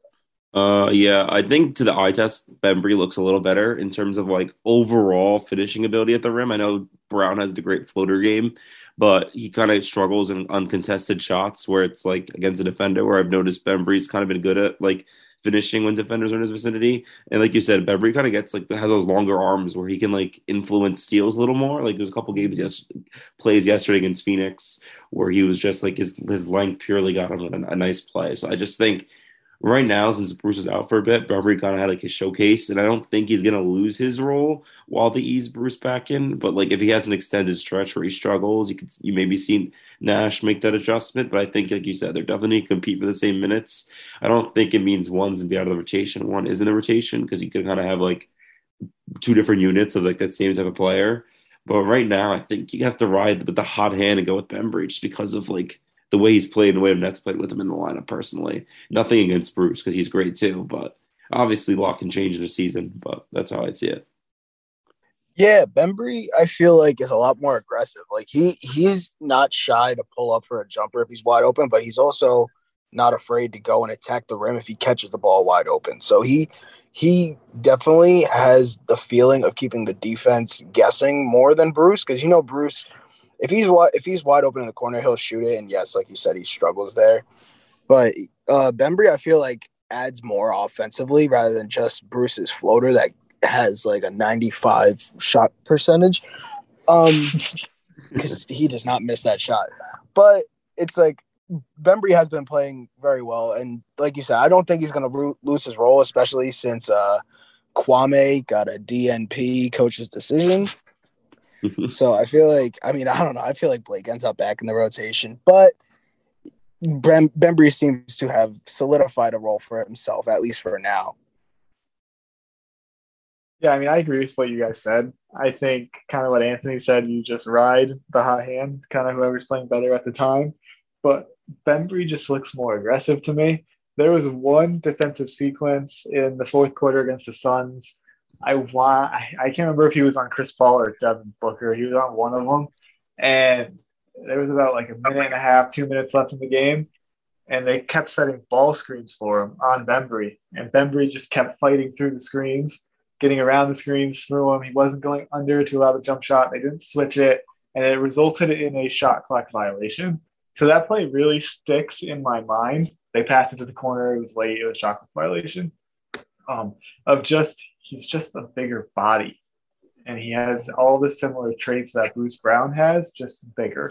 Speaker 4: Uh, yeah, I think to the eye test, Bembry looks a little better in terms of like overall finishing ability at the rim. I know Brown has the great floater game, but he kind of struggles in uncontested shots where it's like against a defender, where I've noticed Bembry's kind of been good at like finishing when defenders are in his vicinity. And like you said, Bembry kind of gets like has those longer arms where he can like influence steals a little more. Like there's a couple games yes plays yesterday against Phoenix where he was just like his his length purely got him a, a nice play. So I just think right now, since Bruce is out for a bit, Bembry kind of had like his showcase, and I don't think he's gonna lose his role while they ease Bruce back in. But like if he has an extended stretch where he struggles, you could you maybe see Nash make that adjustment. But I think, like you said, they're definitely gonna compete for the same minutes. I don't think it means one's gonna be out of the rotation, one is in the rotation, because you can kind of have like two different units of like that same type of player. But right now, I think you have to ride with the hot hand and go with Bembry just because of like the way he's played and the way the Nets played with him in the lineup personally. Nothing against Bruce because he's great too, but obviously a lot can change in a season, but that's how I'd see it.
Speaker 5: Yeah, Bembry, I feel like, is a lot more aggressive. Like he he's not shy to pull up for a jumper if he's wide open, but he's also not afraid to go and attack the rim if he catches the ball wide open. So he he definitely has the feeling of keeping the defense guessing more than Bruce, because you know Bruce – If he's if he's wide open in the corner, he'll shoot it. And yes, like you said, he struggles there. But uh, Bembry, I feel like, adds more offensively rather than just Bruce's floater that has like a ninety-five shot percentage. Um, because he does not miss that shot. But it's like Bembry has been playing very well, and like you said, I don't think he's going to ro- lose his role, especially since uh, Kwame got a D N P coach's decision. So I feel like, I mean, I don't know. I feel like Blake ends up back in the rotation, but Brem- Bembry seems to have solidified a role for himself, at least for now.
Speaker 3: Yeah, I mean, I agree with what you guys said. I think kind of what Anthony said, you just ride the hot hand, kind of whoever's playing better at the time. But Bembry just looks more aggressive to me. There was one defensive sequence in the fourth quarter against the Suns. I want, I can't remember if he was on Chris Paul or Devin Booker. He was on one of them. And there was about like a minute and a half, two minutes left in the game. And they kept setting ball screens for him on Bembry. And Bembry just kept fighting through the screens, getting around the screens through him. He wasn't going under to allow the jump shot. They didn't switch it. And it resulted in a shot clock violation. So that play really sticks in my mind. They passed it to the corner. It was late. It was a shot clock violation. Um, of just, he's just a bigger body. And he has all the similar traits that Bruce Brown has, just bigger.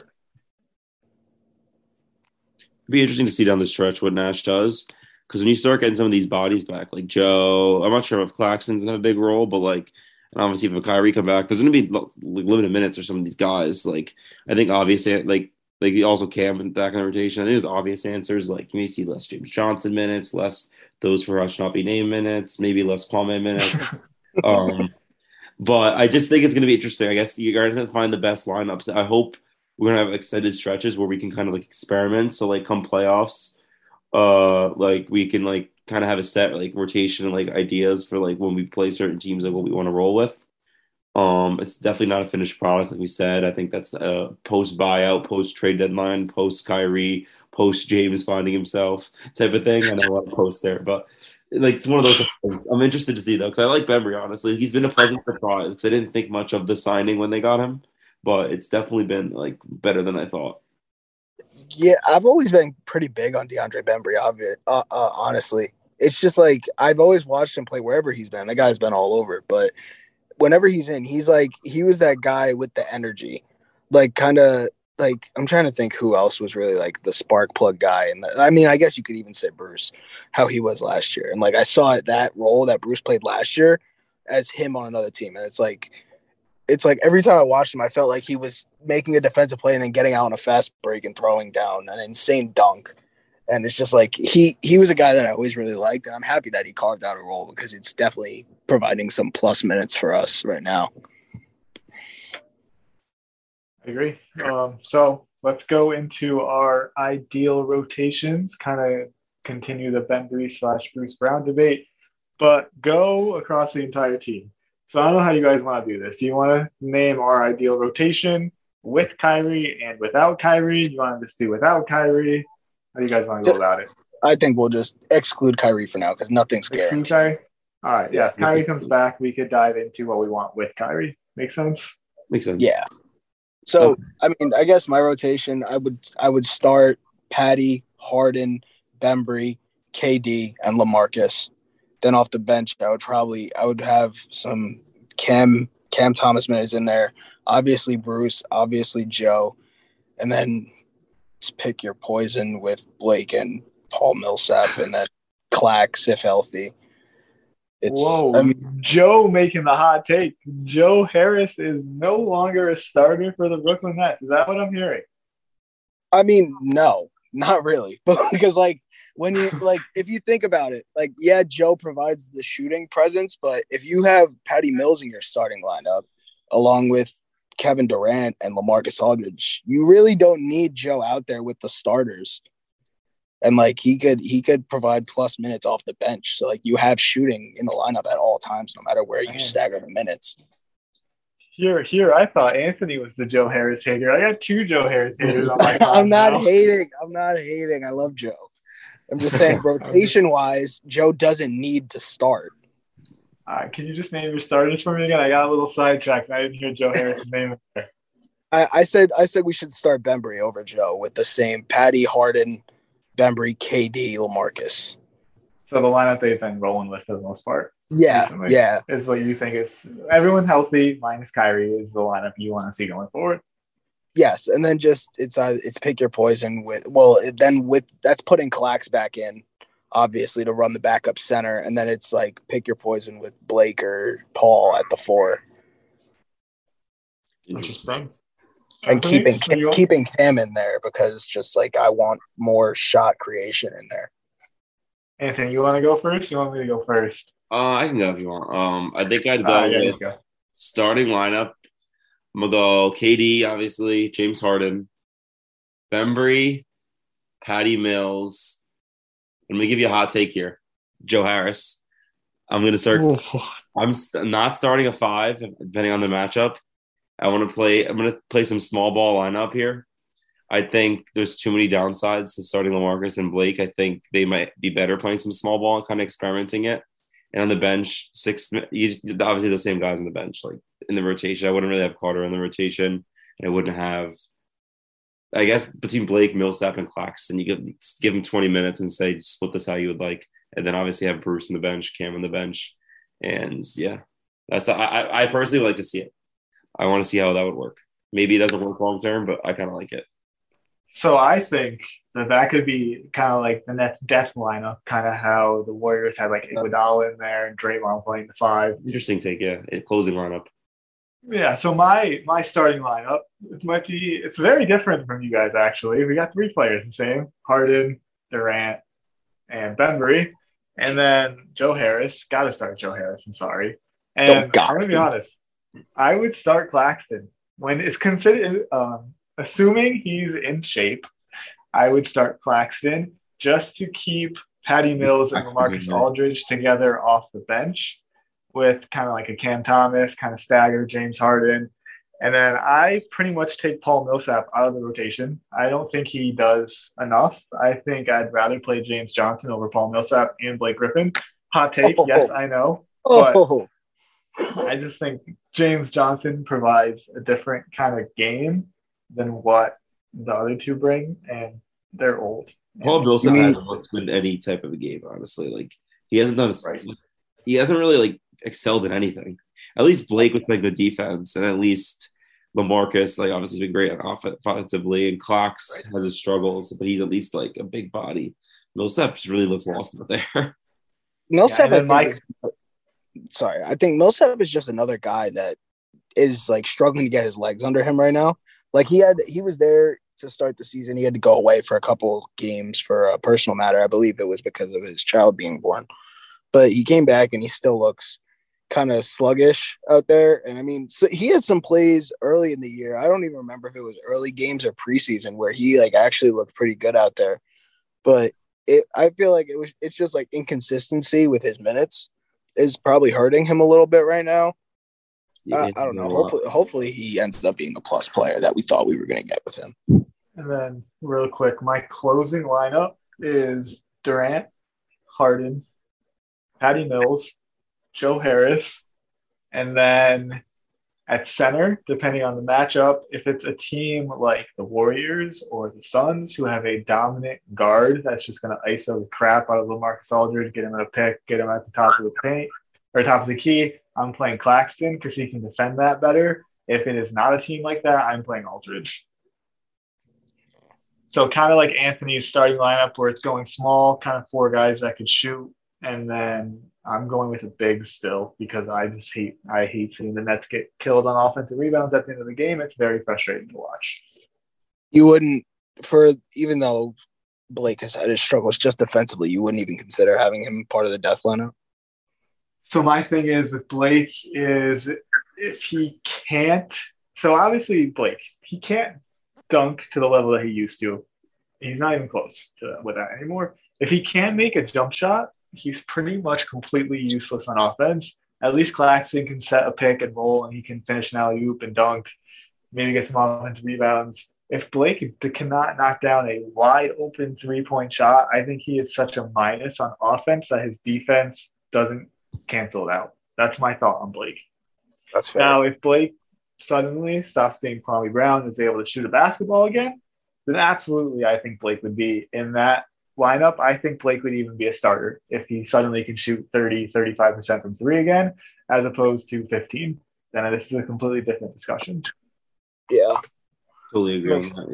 Speaker 4: It'd be interesting to see down the stretch what Nash does. Because when you start getting some of these bodies back, like Joe, I'm not sure if Claxton's gonna have a big role, but like, and obviously if Kyrie come back, there's gonna be like, limited minutes for some of these guys. Like, I think obviously, like, like also Cam back in the rotation. I think there's obvious answers. Like, you may see less James Johnson minutes, less those for us not be named minutes, maybe less Kwame minutes. um, but I just think it's gonna be interesting. I guess you're gonna find the best lineups. I hope we're gonna have extended stretches where we can kind of like experiment. So like come playoffs. Uh, like we can like kind of have a set like rotation and like ideas for like when we play certain teams, like what we want to roll with. Um, it's definitely not a finished product, like we said. I think that's a post buyout, post trade deadline, post Kyrie, post James finding himself type of thing. I know a post there, but like it's one of those things. I'm interested to see though, because I like Bembry honestly. He's been a pleasant surprise because I didn't think much of the signing when they got him, but it's definitely been like better than I thought.
Speaker 5: Yeah, I've always been pretty big on DeAndre Bembry, obvi- uh, uh, honestly. It's just like I've always watched him play wherever he's been. The guy's been all over. But whenever he's in, he's like – he was that guy with the energy. Like kind of – like I'm trying to think who else was really like the spark plug guy. And the, I mean, I guess you could even say Bruce, how he was last year. And like I saw that role that Bruce played last year as him on another team. And it's like – it's like every time I watched him, I felt like he was making a defensive play and then getting out on a fast break and throwing down an insane dunk. And it's just like he he was a guy that I always really liked, and I'm happy that he carved out a role because it's definitely providing some plus minutes for us right now.
Speaker 3: I agree. Um, so let's go into our ideal rotations, kind of continue the Bembry slash Bruce Brown debate, but go across the entire team. So I don't know how you guys want to do this. You want to name our ideal rotation with Kyrie and without Kyrie? You want to just do without Kyrie? How do you guys want to go about it?
Speaker 5: I think we'll just exclude Kyrie for now because nothing's
Speaker 3: Exclude
Speaker 5: guaranteed.
Speaker 3: Kyrie? All right. Yeah.
Speaker 5: Yeah.
Speaker 3: If Kyrie comes back, we could dive into what we want with Kyrie. Make sense?
Speaker 4: Makes sense.
Speaker 5: Yeah. So I mean, I guess my rotation, I would I would start Patty, Harden, Bembry, K D, and LaMarcus. Then off the bench, I would probably I would have some Cam Cam Thomas minutes in there. Obviously Bruce, obviously Joe, and then just pick your poison with Blake and Paul Millsap, and then Clax if healthy. It's
Speaker 3: Whoa,
Speaker 5: I mean,
Speaker 3: Joe making the hot take. Joe Harris is no longer a starter for the Brooklyn Nets. Is that what I'm hearing?
Speaker 5: I mean, no, not really, but because like when you like if you think about it, like yeah, Joe provides the shooting presence, but if you have Patty Mills in your starting lineup, along with Kevin Durant and LaMarcus Aldridge, you really don't need Joe out there with the starters. And like he could he could provide plus minutes off the bench. So like you have shooting in the lineup at all times, no matter where you stagger the minutes.
Speaker 3: Here, here, I thought Anthony was the Joe Harris hater. I got two Joe Harris haters on my
Speaker 5: I'm not
Speaker 3: now.
Speaker 5: hating. I'm not hating. I love Joe. I'm just saying rotation wise, Joe doesn't need to start.
Speaker 3: Uh, can you just name your starters for me again? I got a little sidetracked. I didn't hear Joe Harris's name in there.
Speaker 5: I, I said I said we should start Bembry over Joe with the same Patty, Harden, Bembry, K D, LaMarcus.
Speaker 3: So the lineup they've been rolling with for the most part.
Speaker 5: Yeah,
Speaker 3: recently,
Speaker 5: yeah.
Speaker 3: Is what you think is everyone healthy minus Kyrie is the lineup you want to see going forward.
Speaker 5: Yes, and then just it's uh, it's pick your poison with well then with that's putting Clax back in, obviously to run the backup center, and then it's like pick your poison with Blake or Paul at the four.
Speaker 3: Interesting.
Speaker 5: And
Speaker 3: Anthony,
Speaker 5: keeping
Speaker 3: so you-
Speaker 5: keeping Cam in there because just like I want more shot creation in there.
Speaker 3: Anthony, you want to go first? You want me to go first?
Speaker 4: Uh, I can go if you want. Um, I think I'd go
Speaker 3: Uh, yeah,
Speaker 4: with
Speaker 3: you go.
Speaker 4: starting lineup. I'm gonna go K D, obviously, James Harden, Bembry, Patty Mills. I'm gonna give you a hot take here, Joe Harris. I'm gonna start. I'm st- not starting a five, depending on the matchup. I want to play. I'm gonna play some small ball lineup here. I think there's too many downsides to starting LaMarcus and Blake. I think they might be better playing some small ball and kind of experimenting it. And on the bench, six you, obviously the same guys on the bench, like in the rotation. I wouldn't really have Carter in the rotation, and I wouldn't have. I guess between Blake, Millsap, and Claxton, you give give them twenty minutes and say split this how you would like, and then obviously have Bruce on the bench, Cam on the bench, and yeah, that's I I personally like to see it. I want to see how that would work. Maybe it doesn't work long term, but I kind of like it.
Speaker 3: So I think that that could be kind of like the Nets' death lineup, kind of how the Warriors had like Iguodala in there and Draymond playing the five.
Speaker 4: Interesting take, yeah. A closing lineup.
Speaker 3: Yeah. So my my starting lineup it might be it's very different from you guys actually. We got three players the same: Harden, Durant, and Bembry, and then Joe Harris. Got to start Joe Harris. I'm sorry. And
Speaker 5: Don't
Speaker 3: I'm
Speaker 5: got
Speaker 3: gonna be
Speaker 5: to.
Speaker 3: honest. I would start Claxton when it's considered. Um, Assuming he's in shape, I would start Claxton just to keep Patty Mills and LaMarcus Aldridge together off the bench with kind of like a Cam Thomas, kind of stagger James Harden. And then I pretty much take Paul Millsap out of the rotation. I don't think he does enough. I think I'd rather play James Johnson over Paul Millsap and Blake Griffin. Hot take,
Speaker 5: Oh.
Speaker 3: yes, I know. But
Speaker 5: Oh,
Speaker 3: I just think James Johnson provides a different kind of game than what the other two bring, and they're old.
Speaker 4: Paul Millsap
Speaker 5: You mean-
Speaker 4: hasn't looked in any type of a game, honestly. Like he hasn't done. A,
Speaker 3: Right.
Speaker 4: He hasn't really like excelled in anything. At least Blake with like good defense, and at least LaMarcus, like obviously been great on off- offensively, and Clocks
Speaker 3: Right.
Speaker 4: has his struggles, but he's at least like a big body. Millsap just really looks lost out there.
Speaker 5: Millsap.
Speaker 3: Yeah, and
Speaker 5: I
Speaker 3: then
Speaker 5: think is, sorry, I think Millsap is just another guy that is like struggling to get his legs under him right now. Like he had, he was there to start the season. He had to go away for a couple games for a personal matter. I believe it was because of his child being born. But he came back and he still looks kind of sluggish out there. And I mean, so he had some plays early in the year. I don't even remember if it was early games or preseason where he like actually looked pretty good out there. But it, I feel like it was, it's just like inconsistency with his minutes is probably hurting him a little bit right now.
Speaker 4: Yeah,
Speaker 5: uh, I don't know. Hopefully, hopefully he ends up being a plus player that we thought we were going to get with him.
Speaker 3: And then real quick, my closing lineup is Durant, Harden, Patty Mills, Joe Harris, and then at center, depending on the matchup, if it's a team like the Warriors or the Suns who have a dominant guard that's just going to I S O the crap out of LaMarcus Aldridge, get him in a pick, get him at the top of the paint or top of the key, I'm playing Claxton because he can defend that better. If it is not a team like that, I'm playing Aldridge. So kind of like Anthony's starting lineup where it's going small, kind of four guys that could shoot, and then I'm going with a big still because I just hate I hate seeing the Nets get killed on offensive rebounds at the end of the game. It's very frustrating to watch.
Speaker 5: You wouldn't, for even though Blake has had his struggles just defensively, you wouldn't even consider having him part of the death lineup?
Speaker 3: So my thing is with Blake is if he can't – so obviously Blake, he can't dunk to the level that he used to. He's not even close to with that anymore. If he can't make a jump shot, he's pretty much completely useless on offense. At least Claxton can set a pick and roll, and he can finish an alley-oop and dunk, maybe get some offensive rebounds. If Blake cannot knock down a wide-open three-point shot, I think he is such a minus on offense that his defense doesn't cancel it out. That's my thought on Blake.
Speaker 5: That's fair.
Speaker 3: Now, if Blake suddenly stops being Kwame Brown and is able to shoot a basketball again, then absolutely I think Blake would be in that lineup. I think Blake would even be a starter if he suddenly can shoot thirty, thirty-five percent from three again, as opposed to fifteen. Then this is a completely different discussion.
Speaker 5: Yeah.
Speaker 4: Totally agree on that,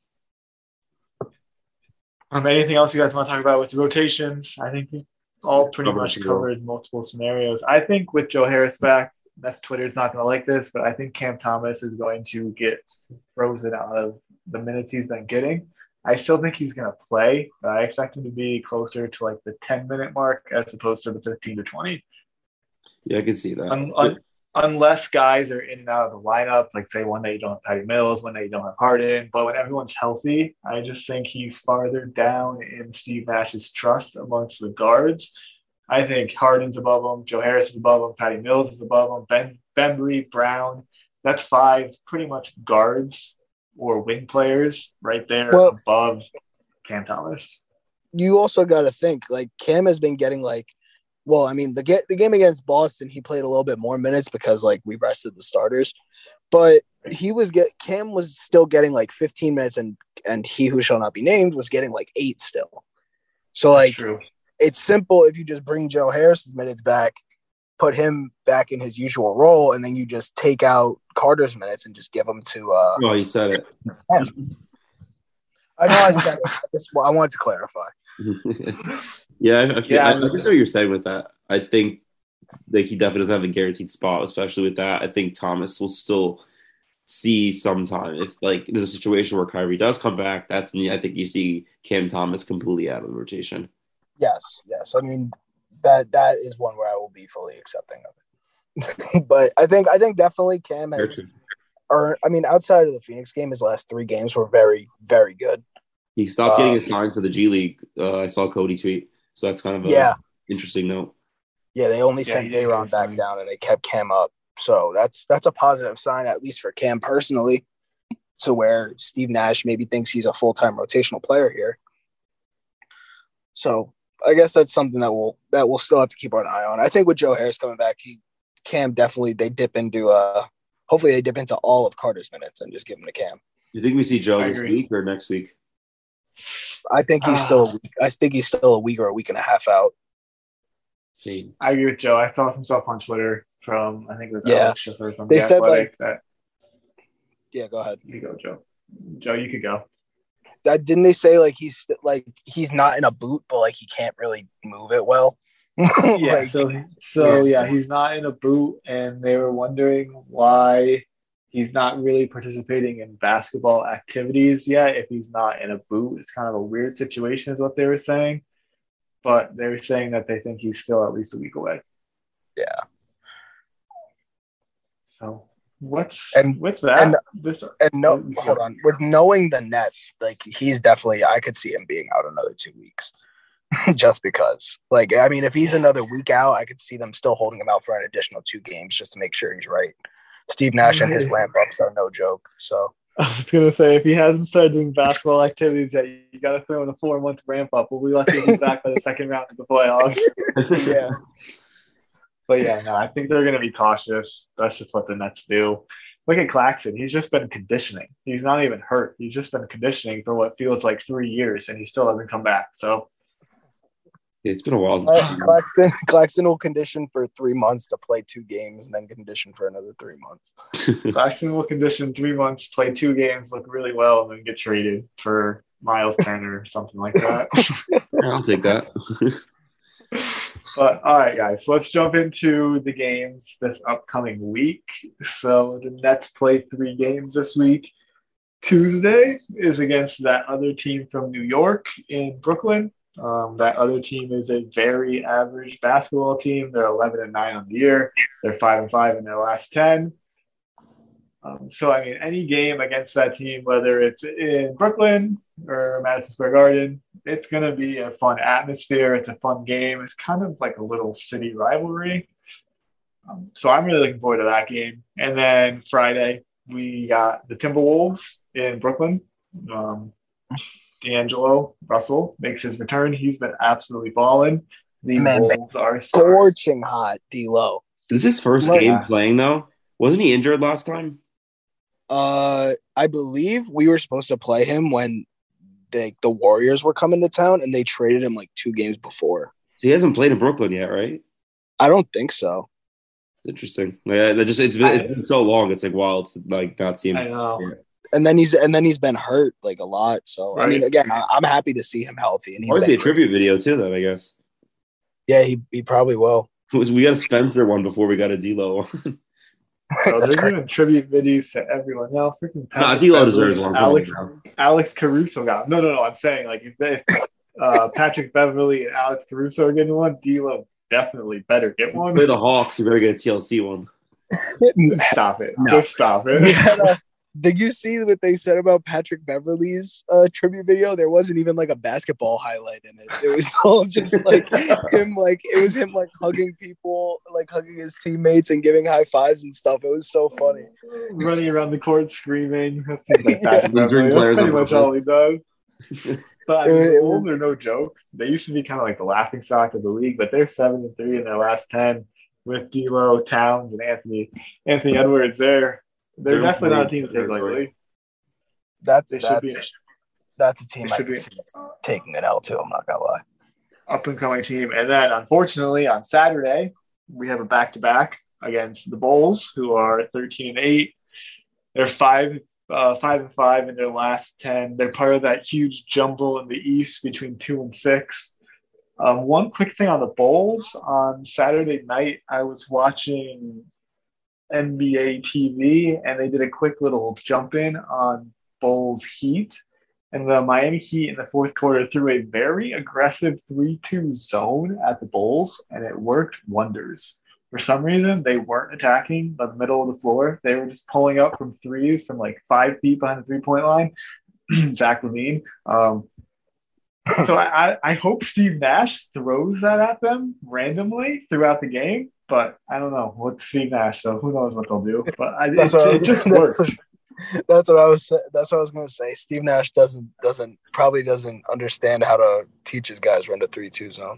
Speaker 4: yeah.
Speaker 3: Um, anything else you guys want to talk about with the rotations? I think we all pretty much covered multiple scenarios. I think with Joe Harris back, that's Twitter's not going to like this, but I think Cam Thomas is going to get frozen out of the minutes he's been getting. I still think he's going to play, but I expect him to be closer to like the ten-minute mark as opposed to the fifteen to twenty.
Speaker 4: Yeah, I can see that.
Speaker 3: Un- un- unless guys are in and out of the lineup, like say one day you don't have Patty Mills, one day you don't have Harden, but when everyone's healthy, I just think he's farther down in Steve Nash's trust amongst the guards. I think Harden's above him, Joe Harris is above him, Patty Mills is above him, Ben Bembry, Brown. That's five pretty much guards or wing players right there well, above Cam Thomas.
Speaker 5: You also got to think, like, Cam has been getting, like, well, I mean, the, get, the game against Boston, he played a little bit more minutes because, like, we rested the starters. But he was get Cam was still getting, like, fifteen minutes, and, and he who shall not be named was getting, like, eight still. So,
Speaker 3: That's
Speaker 5: like,
Speaker 3: true.
Speaker 5: It's simple if you just bring Joe Harris's minutes back, put him back in his usual role, and then you just take out Carter's minutes and just give them to uh
Speaker 4: Oh, you said it.
Speaker 5: him. I know I said it. I, just, I wanted to clarify.
Speaker 4: yeah, I, I, feel,
Speaker 3: yeah,
Speaker 4: I, I understand what you're saying with that. I think like he definitely doesn't have a guaranteed spot, especially with that. I think Thomas will still see some time. If like there's a situation where Kyrie does come back, that's when I think you see Cam Thomas completely out of the rotation.
Speaker 5: Yes, yes. I mean that that is one where I will be fully accepting of it. But I think I think definitely Cam has earned, I mean, outside of the Phoenix game, his last three games were very, very good.
Speaker 4: He stopped getting
Speaker 5: um,
Speaker 4: assigned for the G League. Uh, I saw Cody tweet. So that's kind of a
Speaker 5: yeah.
Speaker 4: interesting note.
Speaker 5: Yeah, they only
Speaker 3: Yeah,
Speaker 5: sent
Speaker 3: he did
Speaker 5: Dayron
Speaker 3: get
Speaker 5: back
Speaker 3: assigned.
Speaker 5: down and they kept Cam up. So that's that's a positive sign, at least for Cam personally, to where Steve Nash maybe thinks he's a full-time rotational player here. So I guess that's something that we'll that we'll still have to keep an eye on. I think with Joe Harris coming back, he Cam definitely they dip into uh hopefully they dip into all of Carter's minutes and just give him to Cam.
Speaker 4: You think we see Joe
Speaker 3: I
Speaker 4: this
Speaker 3: agree.
Speaker 4: week or next week?
Speaker 5: I think he's still a week, I think he's still a week or a week and a half out.
Speaker 3: I agree with Joe. I saw some stuff on Twitter from, I think it was
Speaker 5: Yeah.
Speaker 3: Alex Schiffer from
Speaker 5: They
Speaker 3: The
Speaker 5: said,
Speaker 3: Athletic that
Speaker 5: Yeah, go ahead.
Speaker 3: you go, Joe. Joe, you could go.
Speaker 5: That didn't they say like he's like he's not in a boot, but like he can't really move it well.
Speaker 3: Yeah,
Speaker 5: Like,
Speaker 3: so so yeah, he's not in a boot, and they were wondering why he's not really participating in basketball activities yet if he's not in a boot. It's kind of a weird situation is what they were saying. But they were saying that they think he's still at least a week away.
Speaker 5: Yeah.
Speaker 3: So what's
Speaker 5: and
Speaker 3: with that?
Speaker 5: And,
Speaker 3: this,
Speaker 5: and no, hold on. With knowing the Nets, like he's definitely, I could see him being out another two weeks. Just because, like, I mean, if he's another week out, I could see them still holding him out for an additional two games just to make sure he's right. Steve Nash and his ramp ups are no joke. So
Speaker 3: I was gonna say, if he hasn't started doing basketball activities yet, you got to throw in a four month ramp up. We'll be lucky if he's back by the second round of the playoffs.
Speaker 5: Yeah,
Speaker 3: but yeah, no, I think they're gonna be cautious. That's just what the Nets do. Look at Claxton. He's just been conditioning. He's not even hurt. He's just been conditioning for what feels like three years, and he still hasn't come back. So.
Speaker 4: It's been a while.
Speaker 5: Uh, Claxton, Claxton will condition for three months to play two games and then condition for another three months.
Speaker 3: Claxton will condition three months, play two games, look really well, and then get traded for Miles Turner or something like that.
Speaker 4: Yeah, I'll take that.
Speaker 3: But all right, guys, so let's jump into the games this upcoming week. So the Nets play three games this week. Tuesday is against that other team from New York in Brooklyn. Um, that other team is a very average basketball team. They're eleven and nine on the year. They're five and five in their last ten. Um, so, I mean, any game against that team, whether it's in Brooklyn or Madison Square Garden, it's going to be a fun atmosphere. It's a fun game. It's kind of like a little city rivalry. Um, so I'm really looking forward to that game. And then Friday, we got the Timberwolves in Brooklyn. Um, D'Angelo Russell makes his return. He's been absolutely balling. The
Speaker 5: Man,
Speaker 3: Wolves are
Speaker 5: scorching hot, D-Lo.
Speaker 4: This is his first
Speaker 5: Like,
Speaker 4: game playing, though. Wasn't he injured last time?
Speaker 5: Uh, I believe we were supposed to play him when the the Warriors were coming to town, and they traded him like two games before.
Speaker 4: So he hasn't played in Brooklyn yet, right?
Speaker 5: I don't think so.
Speaker 4: It's interesting. Yeah, that just it's been, it's been so long. It's like wild to like not see him.
Speaker 3: I know.
Speaker 4: Yeah.
Speaker 5: And then he's and then he's been hurt like a lot. So
Speaker 3: Right.
Speaker 5: I mean, again, I, I'm happy to see him healthy. And he's
Speaker 4: Or see a
Speaker 5: been
Speaker 4: tribute video too, then I guess.
Speaker 5: Yeah, he he probably will.
Speaker 4: We got a Spencer one before we got a D'Lo one.
Speaker 3: So
Speaker 5: That's
Speaker 3: they're
Speaker 5: great.
Speaker 3: giving tribute videos to everyone. Now, freaking
Speaker 4: No,
Speaker 3: Patrick
Speaker 4: D'Lo
Speaker 3: Beverley
Speaker 4: deserves
Speaker 3: and
Speaker 4: one.
Speaker 3: Alex
Speaker 4: Come on,
Speaker 3: Alex Caruso got no, no, no. I'm saying like if they, uh, Patrick Beverley and Alex Caruso are getting one, D'Lo definitely better get one.
Speaker 4: Play the Hawks. We better get a T L C one.
Speaker 3: Stop it!
Speaker 5: No.
Speaker 3: Just stop it.
Speaker 5: We had a- did you see what they said about Patrick Beverley's uh, tribute video? There wasn't even like a basketball highlight in it. It was all just like him, like it was him like hugging people, like hugging his teammates and giving high fives and stuff. It was so funny.
Speaker 3: Running around the court screaming. That seems like
Speaker 5: Yeah.
Speaker 3: Patrick Beverley. That's
Speaker 4: Players
Speaker 3: pretty
Speaker 4: on
Speaker 3: much all he does. But I mean,
Speaker 5: It
Speaker 3: the
Speaker 5: was-
Speaker 3: Wolves are no joke. They used to be kind of like the laughing stock of the league, but they're seven and three in their last ten with D'Lo, Towns, and Anthony Anthony Edwards. They're they're
Speaker 4: They're
Speaker 3: definitely not a team to
Speaker 4: playing
Speaker 3: take lightly.
Speaker 5: That's
Speaker 3: They should be
Speaker 5: that's that's a team
Speaker 3: they
Speaker 5: I
Speaker 3: should
Speaker 5: can
Speaker 3: be-
Speaker 5: see taking an L too. I'm not gonna lie.
Speaker 3: up and coming team. And then unfortunately on Saturday, we have a back to back against the Bulls, who are thirteen and eight. They're five uh, five and five in their last ten. They're part of that huge jumble in the East between two and six. Um, one quick thing on the Bulls on Saturday night, I was watching N B A T V and they did a quick little jump in on Bulls Heat. And the Miami Heat in the fourth quarter threw a very aggressive three two zone at the Bulls, and it worked wonders. For some reason, they weren't attacking the middle of the floor. They were just pulling up from threes from like five feet behind the three-point line. Zach LaVine. Um, so I, I hope Steve Nash throws that at them randomly throughout the game, but I don't know. What's Steve Nash, so who knows what they'll do. But I, it,
Speaker 5: That's what I was-
Speaker 3: it just
Speaker 5: that's
Speaker 3: works.
Speaker 5: That's what I was. That's what I was gonna say. Steve Nash doesn't doesn't probably doesn't understand how to teach his guys run the three two zone.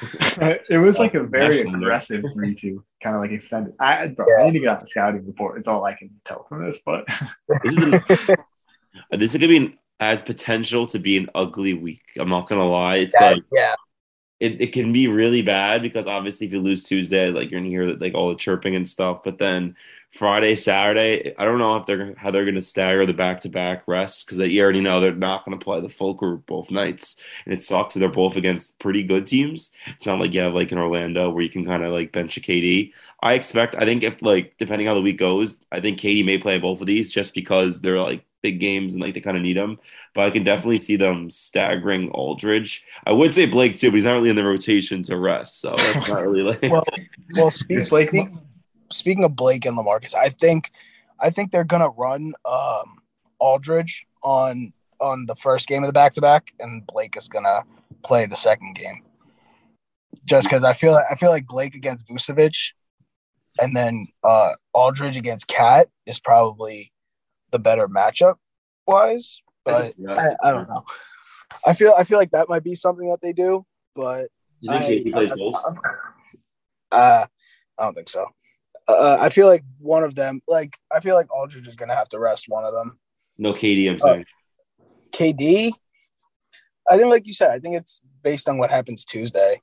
Speaker 3: It was like a very
Speaker 4: National.
Speaker 3: aggressive three two, kind of like extended. I, bro,
Speaker 5: Yeah.
Speaker 3: I need to get out the scouting report. It's all I can tell from this, but
Speaker 4: This is, an, this is gonna be an, as potential to be an ugly week. I'm not gonna lie. It's
Speaker 5: Yeah,
Speaker 4: like
Speaker 5: yeah.
Speaker 4: it, it can be really bad because obviously if you lose Tuesday, like you're gonna hear that like all the chirping and stuff. But then Friday, Saturday, I don't know if they're how they're gonna stagger the back to back rests because you already know they're not gonna play the full group both nights, and it sucks that they're both against pretty good teams. It's not like you have like in Orlando where you can kind of like bench a K D. I expect, I think if like depending how the week goes, I think K D may play both of these just because they're like big games and like they kind of need them. But I can definitely see them staggering Aldridge. I would say Blake too, but he's not really in the rotation to rest, so that's not really like.
Speaker 5: well, well, speak,
Speaker 3: Blake-
Speaker 5: speak, speaking of Blake and LaMarcus, I think, I think they're gonna run um, Aldridge on on the first game of the back to back, and Blake is gonna play the second game. Just because I feel I feel like Blake against Vucevic, and then uh, Aldridge against Cat is probably the better matchup wise. But I, I don't know. I feel I feel like that might be something that they do, but
Speaker 4: You think
Speaker 5: I,
Speaker 4: K D plays
Speaker 5: I,
Speaker 4: both?
Speaker 5: I, uh, I don't think so. Uh, I feel like one of them, like I feel like Aldridge is gonna have to rest one of them.
Speaker 4: No K D, I'm saying.
Speaker 5: Uh, K D, I think, like you said, I think it's based on what happens Tuesday.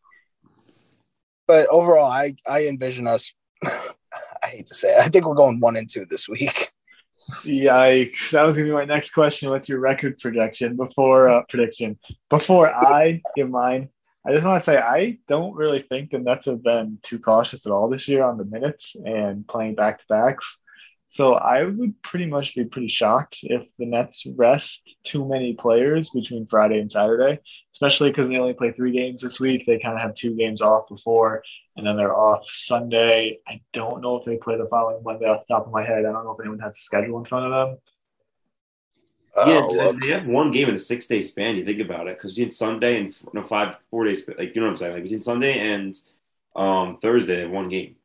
Speaker 5: But overall, I I envision us. I hate to say it. I think we're going one and two this week.
Speaker 3: Yikes! That was gonna be my next question. What's your record projection before uh, prediction? Before I give mine, I just want to say I don't really think the Nets have been too cautious at all this year on the minutes and playing back to backs. So I would pretty much be pretty shocked if the Nets rest too many players between Friday and Saturday, especially because they only play three games this week. They kind of have two games off before, and then they're off Sunday. I don't know if they play the following Monday off the top of my head. I don't know if anyone has a schedule in front of them.
Speaker 4: Yeah,
Speaker 5: Oh,
Speaker 4: they have one game in a six-day span. You think about it, because between Sunday and no five, four days, like you know what I'm saying, like between Sunday and um, Thursday, they have one game.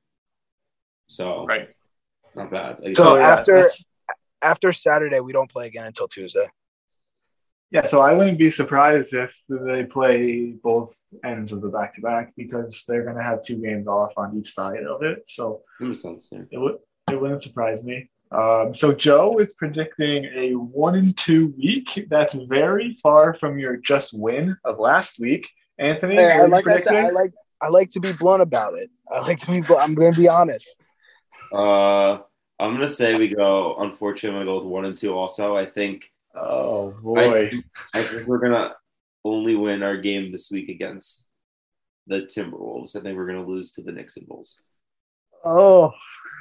Speaker 4: So
Speaker 3: Right.
Speaker 4: not bad. Like,
Speaker 5: so
Speaker 3: So, yeah,
Speaker 5: after
Speaker 3: that's-
Speaker 5: after Saturday, we don't play again until Tuesday.
Speaker 3: Yeah, so I wouldn't be surprised if they play both ends of the back-to-back because they're going to have two games off on each side of it. So
Speaker 4: that makes sense. Yeah.
Speaker 3: it would it wouldn't surprise me. Um, so Joe is predicting a one and two week. That's very far from your just win of last week. Anthony,
Speaker 5: Hey,
Speaker 3: what
Speaker 5: I,
Speaker 3: are you
Speaker 5: like I said,
Speaker 3: predicting?
Speaker 5: I like I like to be blunt about it. I like to be. blunt. I'm going to be honest.
Speaker 4: Uh, I'm gonna say we go. Unfortunately, I'm gonna go with one and two. Also, I think.
Speaker 3: Oh
Speaker 4: I
Speaker 3: boy.
Speaker 4: think, I think we're gonna only win our game this week against the Timberwolves. I think we're gonna lose to the Knicks and Bulls.
Speaker 3: Oh.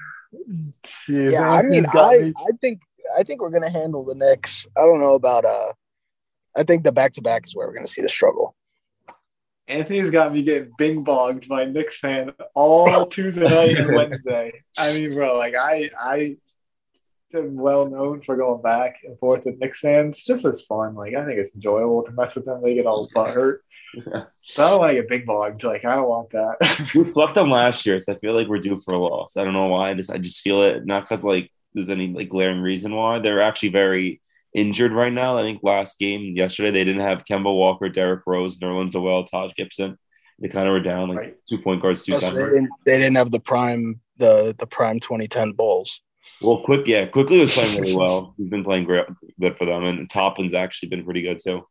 Speaker 3: Jeez,
Speaker 5: Yeah, I mean,
Speaker 3: Anthony's got
Speaker 5: I
Speaker 3: me.
Speaker 5: I think I think we're going to handle the Knicks. I don't know about uh. I think the back to back is where we're going to see the struggle.
Speaker 3: Anthony's got me getting bing bogged by Knicks fan all Tuesday night and Wednesday. I mean, bro, like I I am well known for going back and forth with Knicks fans. Just as fun. Like I think it's enjoyable to mess with them. They get all butt hurt. So I don't want to get big bogged. Like I don't want that.
Speaker 4: We swept them last year, so I feel like we're due for a loss. I don't know why. I just I just feel it, not because like there's any like glaring reason why. They're actually very injured right now. I think last game yesterday they didn't have Kemba Walker, Derrick Rose, Nerlens Noel, Taj Gibson. They kind of were down like
Speaker 3: Right.
Speaker 4: two point guards, two
Speaker 5: Oh, so they,
Speaker 4: centers.
Speaker 5: didn't, they didn't have the prime the the prime twenty ten Bulls.
Speaker 4: Well, quick, yeah, quickly was playing really well. He's been playing great, good for them, and Toplin's actually been pretty good too.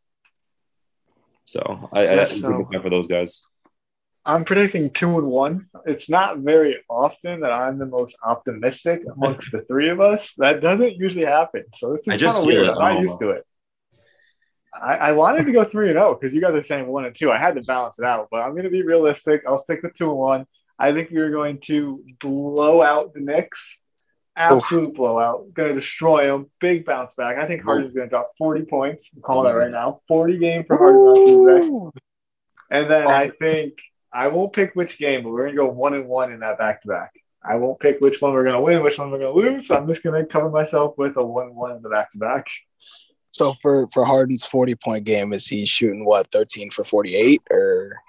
Speaker 4: So I,
Speaker 3: Yeah,
Speaker 4: I, I
Speaker 3: so-
Speaker 4: think it's for those guys.
Speaker 3: I'm predicting two and one. It's not very often that I'm the most optimistic amongst the three of us. That doesn't usually happen. So this is
Speaker 4: I
Speaker 3: kind
Speaker 4: just
Speaker 3: of
Speaker 4: feel
Speaker 3: weird.
Speaker 4: it.
Speaker 3: I'm not
Speaker 4: I don't
Speaker 3: used
Speaker 4: know.
Speaker 3: to it. I, I wanted to go three and zero because you guys are saying one and two. I had to balance it out, but I'm going to be realistic. I'll stick with two and one. I think we're going to blow out the Knicks. Absolute blowout. Going to destroy them. Big bounce back. I think Harden's going to drop forty points. I'm calling that right now. forty game for Harden on Tuesday. And then I think I won't pick which game, but we're going to go one and one in that back to back. I won't pick which one we're going to win, which one we're going to lose. So I'm just going to cover myself with a one one in the back to back.
Speaker 5: So for for Harden's forty point game, is he shooting what thirteen for forty eight or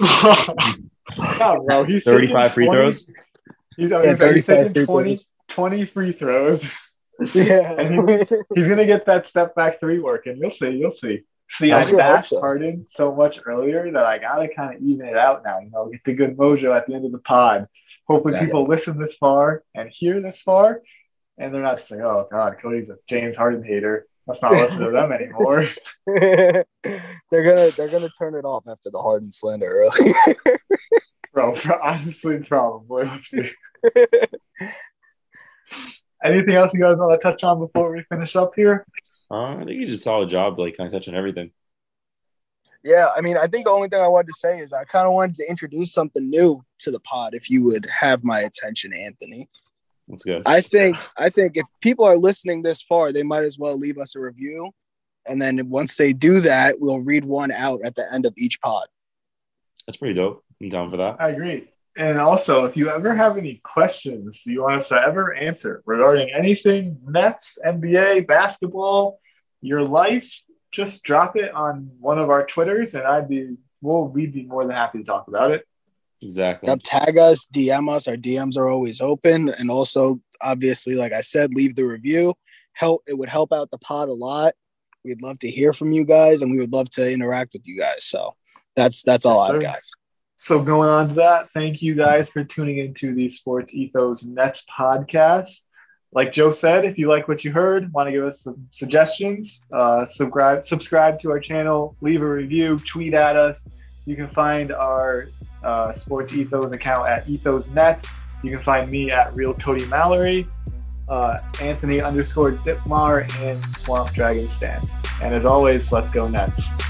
Speaker 3: No, bro. He's
Speaker 4: thirty-five
Speaker 3: taking
Speaker 4: free
Speaker 3: twenty
Speaker 4: throws.
Speaker 3: He's,
Speaker 5: Yeah,
Speaker 3: he's
Speaker 5: thirty-five
Speaker 3: taking
Speaker 5: free
Speaker 3: twenty,
Speaker 5: throws.
Speaker 3: twenty free throws.
Speaker 5: yeah?
Speaker 3: And he's, he's going to get that step back three working. You'll see. You'll see. See,
Speaker 5: I
Speaker 3: I
Speaker 5: sure hope
Speaker 3: bashed
Speaker 5: so.
Speaker 3: Harden so much earlier that I got to kind of even it out now. You know, get the good mojo at the end of the pod. Hopefully
Speaker 4: Exactly.
Speaker 3: people listen this far and hear this far, and they're not saying, oh, God, Cody's a James Harden hater. Let's not listen to them anymore.
Speaker 5: they're gonna they're gonna turn it off after the Harden slander earlier.
Speaker 3: Bro, honestly, probably. Let's see. Anything else you guys want to touch on before we finish up here?
Speaker 4: Uh, I think you did a solid job, like kind of touching everything.
Speaker 5: Yeah, I mean, I think the only thing I wanted to say is I kind of wanted to introduce something new to the pod. If you would have my attention, Anthony.
Speaker 4: That's good.
Speaker 5: I think I think if people are listening this far, they might as well leave us a review, and then once they do that, we'll read one out at the end of each pod.
Speaker 4: That's pretty dope. I'm down for that.
Speaker 3: I agree. And also, if you ever have any questions you want us to ever answer regarding anything Nets, N B A, basketball, your life, just drop it on one of our Twitters, and I'd be well, we'd be more than happy to talk about it.
Speaker 4: Exactly.
Speaker 5: Yep, tag us, D M us. Our D Ms are always open, and also, obviously, like I said, leave the review. Help it would help out the pod a lot. We'd love to hear from you guys, and we would love to interact with you guys. So that's that's all
Speaker 3: Yes,
Speaker 5: I've
Speaker 3: sir.
Speaker 5: got.
Speaker 3: So going on to that, thank you guys for tuning into the Sports Ethos Nets podcast. Like Joe said, if you like what you heard, want to give us some suggestions, uh, subscribe subscribe to our channel, leave a review, tweet at us. You can find our uh, Sports Ethos account at Ethos Nets. You can find me at Real Cody Mallory, uh, Anthony underscore Dipmar, and Swamp Dragon Stan. And as always, let's go Nets.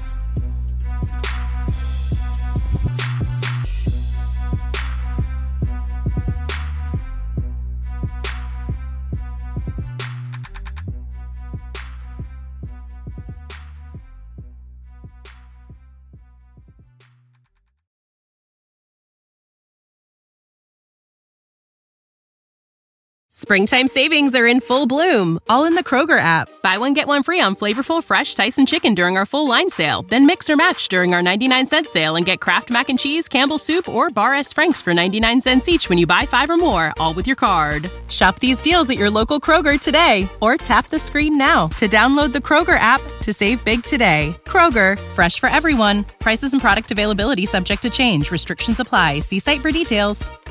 Speaker 6: Springtime savings are in full bloom, all in the Kroger app. Buy one, get one free on flavorful, fresh Tyson chicken during our full line sale. Then mix or match during our ninety-nine cent sale and get Kraft Mac and Cheese, Campbell's Soup, or Bar S. Frank's for ninety-nine cents each when you buy five or more, all with your card. Shop these deals at your local Kroger today, or tap the screen now to download the Kroger app to save big today. Kroger, fresh for everyone. Prices and product availability subject to change. Restrictions apply. See site for details.